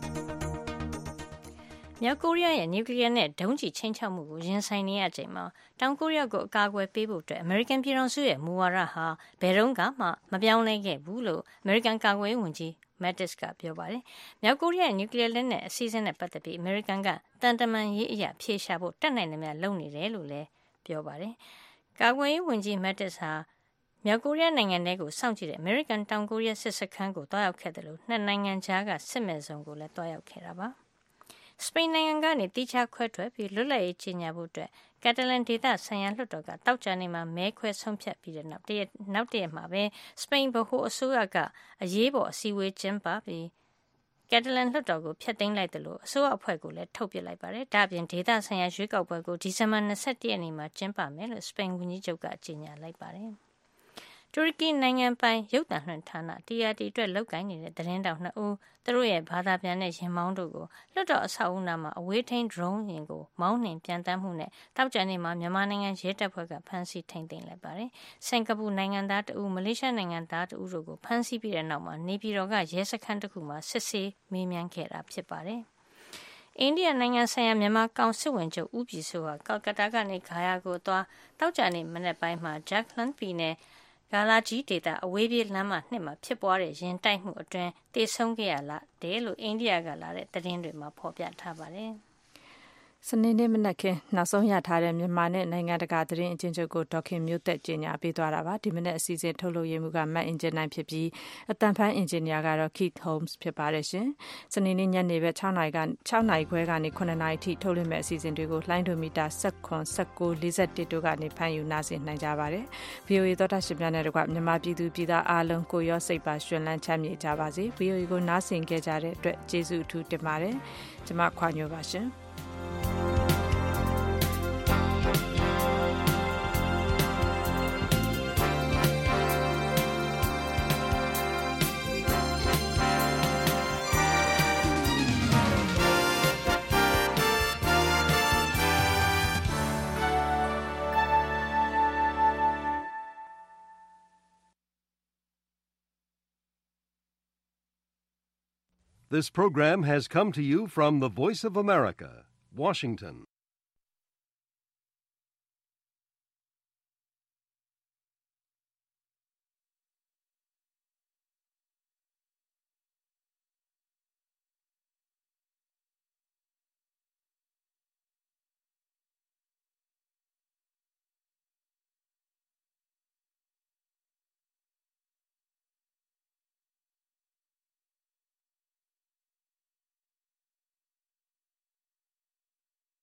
မြောက်ကိုရီးယားရဲ့နျူကလ িয়ার နဲ့ဒုံးကျည်ချိန်ချောက်မှုကိုရင်ဆိုင်နေရချိန်မှာတောင်ကိုရီးယားကိုအကာအကွယ်ပေးဖို့အတွက်အမေရိကန်ပြည်ထောင်စုရဲ့မူဝါဒဟာဘယ်တော့မှမပြောင်းလဲခဲ့ဘူးလို့အမေရိကန်ကာကွယ်ရေးဝန်ကြီး Mattis ကပြောပါတယ်။မြောက်ကိုရီးယားရဲ့နျူကလ িয়ার လက်နက်အစီအစဉ်နဲ့ပတ်သက်ပြီးအမေရိကန်ကတန်တမန်ရေးအရာဖြေရှာဖို့တက်နိုင်သမျှလုပ်နေတယ်လို့လည်းပြောပါတယ်။ကာကွယ်ရေးဝန်ကြီး Mattis ဟာမြောက်ကိုရီးယားနိုင်ငံထဲကိုစောင့်ကြည့်တဲ့အမေရိကန်တောင်ကိုရီးယားစစ်စခန်းကိုတွားရောက်ခဲ့တယ်လို့နှစ်နိုင်ငံကြားကစစ်မဲ့စုံကိုလည်းတွားရောက်ခဲ့တာပါ။စပိန်နိုင်ငံကနေတိကျခွဲထွက်ပြီးလွတ်လပ်ရေးကြီးညာဖို့အတွက်ကက်တလန်ဒေသဆိုင်ရာလွှတ်တော်ကတောက်ကြနေမှာမဲခွဲဆုံးဖြတ်ပြီးတဲ့နောက်တရက်မှာပဲစပိန်ဗဟိုအစိုးရကအရေးပေါ်အစည်းအဝေးကျင်းပပြီးကက်တလန်လွှတ်တော်ကိုဖျက်သိမ်းလိုက်တယ်လို့အစိုးရအဖွဲ့ကလည်းထုတ်ပြလိုက်ပါတယ်။ဒါ့အပြင်ဒေသဆိုင်ရာရွေးကောက်ပွဲကိုဒီဇင်ဘာ21ရက်နေ့မှာကျင်းပမယ်လို့စပိန်ဝန်ကြီးချုပ်ကကြေညာလိုက်ပါတယ်။တူရကီနိုင်ငံပိုင်ရုပ်သံလွှင့်ဌာန TRT အတွက်လုပ်ကိုင်နေတဲ့သတင်းတောက်2ဦးသူတို့ရဲ့ဘာသာပြန်တဲ့ရင်မောင်းတို့ကိုလွှတ်တော်အဆောက်အဦနာမှာအဝေးထိန်း drone ယာဉ်ကိုမောင်းနှင်ပြန်တမ်းမှုနဲ့တောက်ကြနေမှာမြန်မာနိုင်ငံရဲတပ်ဖွဲ့ကဖမ်းဆီးထိန်းသိမ်းလိုက်ပါတယ်။စင်ကာပူနိုင်ငံသား2ဦးမလေးရှားနိုင်ငံသား2ဦးတို့ကိုဖမ်းဆီးပြီးတဲ့နောက်မှာနေပြည်တော်ကရဲစခန်းတစ်ခုမှာစစ်ဆေးမေးမြန်းခဲ့တာဖြစ်ပါတယ်။အိန္ဒိယနိုင်ငံဆိုင်ရာမြန်မာကောင်စစ်ဝင်ချုပ်ဦးပြည်စိုးဟာကာလကတ္တာကနေဂါယာကိုသွားတောက်ကြနေမနေ့ပိုင်းမှာဂျက်လန်ပြည်နယ်ဂါလာဂျီဒေတာအဝေးပြေးလမ်းမ2မှာဖြစ်ပွားတဲ့ရင်တိုက်မှုအတွင်းတေဆုံးခဲ့ရတယ်လို့အိန္ဒိယကလာတဲ့သတင်းတွေမှာဖော်ပြထားပါတယ်။စနေနေ့မနက်ခင်းနောက်ဆုံးရထားတဲ့မြန်မာနဲ့နိုင်ငံတကာသတင်းအချင်းချုပ်ကိုဒေါခင်မျိုးသက်ကြီးညာပေးသွားတာပါဒီမနေ့အစီအစဉ်ထုတ်လုပ်ရေးမှုကမတ်အင်ဂျင်နိုင်ဖြစ်ပြီးအတန်ဖန်အင်ဂျင်နီယာကတော့ Keith Holmes ဖြစ်ပါတယ်ရှင်စနေနေ့ညနေပဲ6နာရီခွဲကနေ9နာရီထိထုတ်လွှင့်မဲ့အစီအစဉ်တွေကိုလှိုင်းဒိုမီတာ19 19 41တို့ကနေဖန်ယူနားဆင်နိုင်ကြပါတယ် VOA သောတာရှင်များနဲ့တကွမြန်မာပြည်သူပြည်သားအားလုံးကိုရောစိတ်ပါရှင်လန်းချမ်းမြေ့ကြပါစေ VOA ကိုနားဆင်ခဲ့ကြတဲ့အတွက်ကျေးဇူးအထူးတင်ပါတယ်ကျွန်မခွာညိုပါရှင် This program has come to you from the Voice of America, Washington.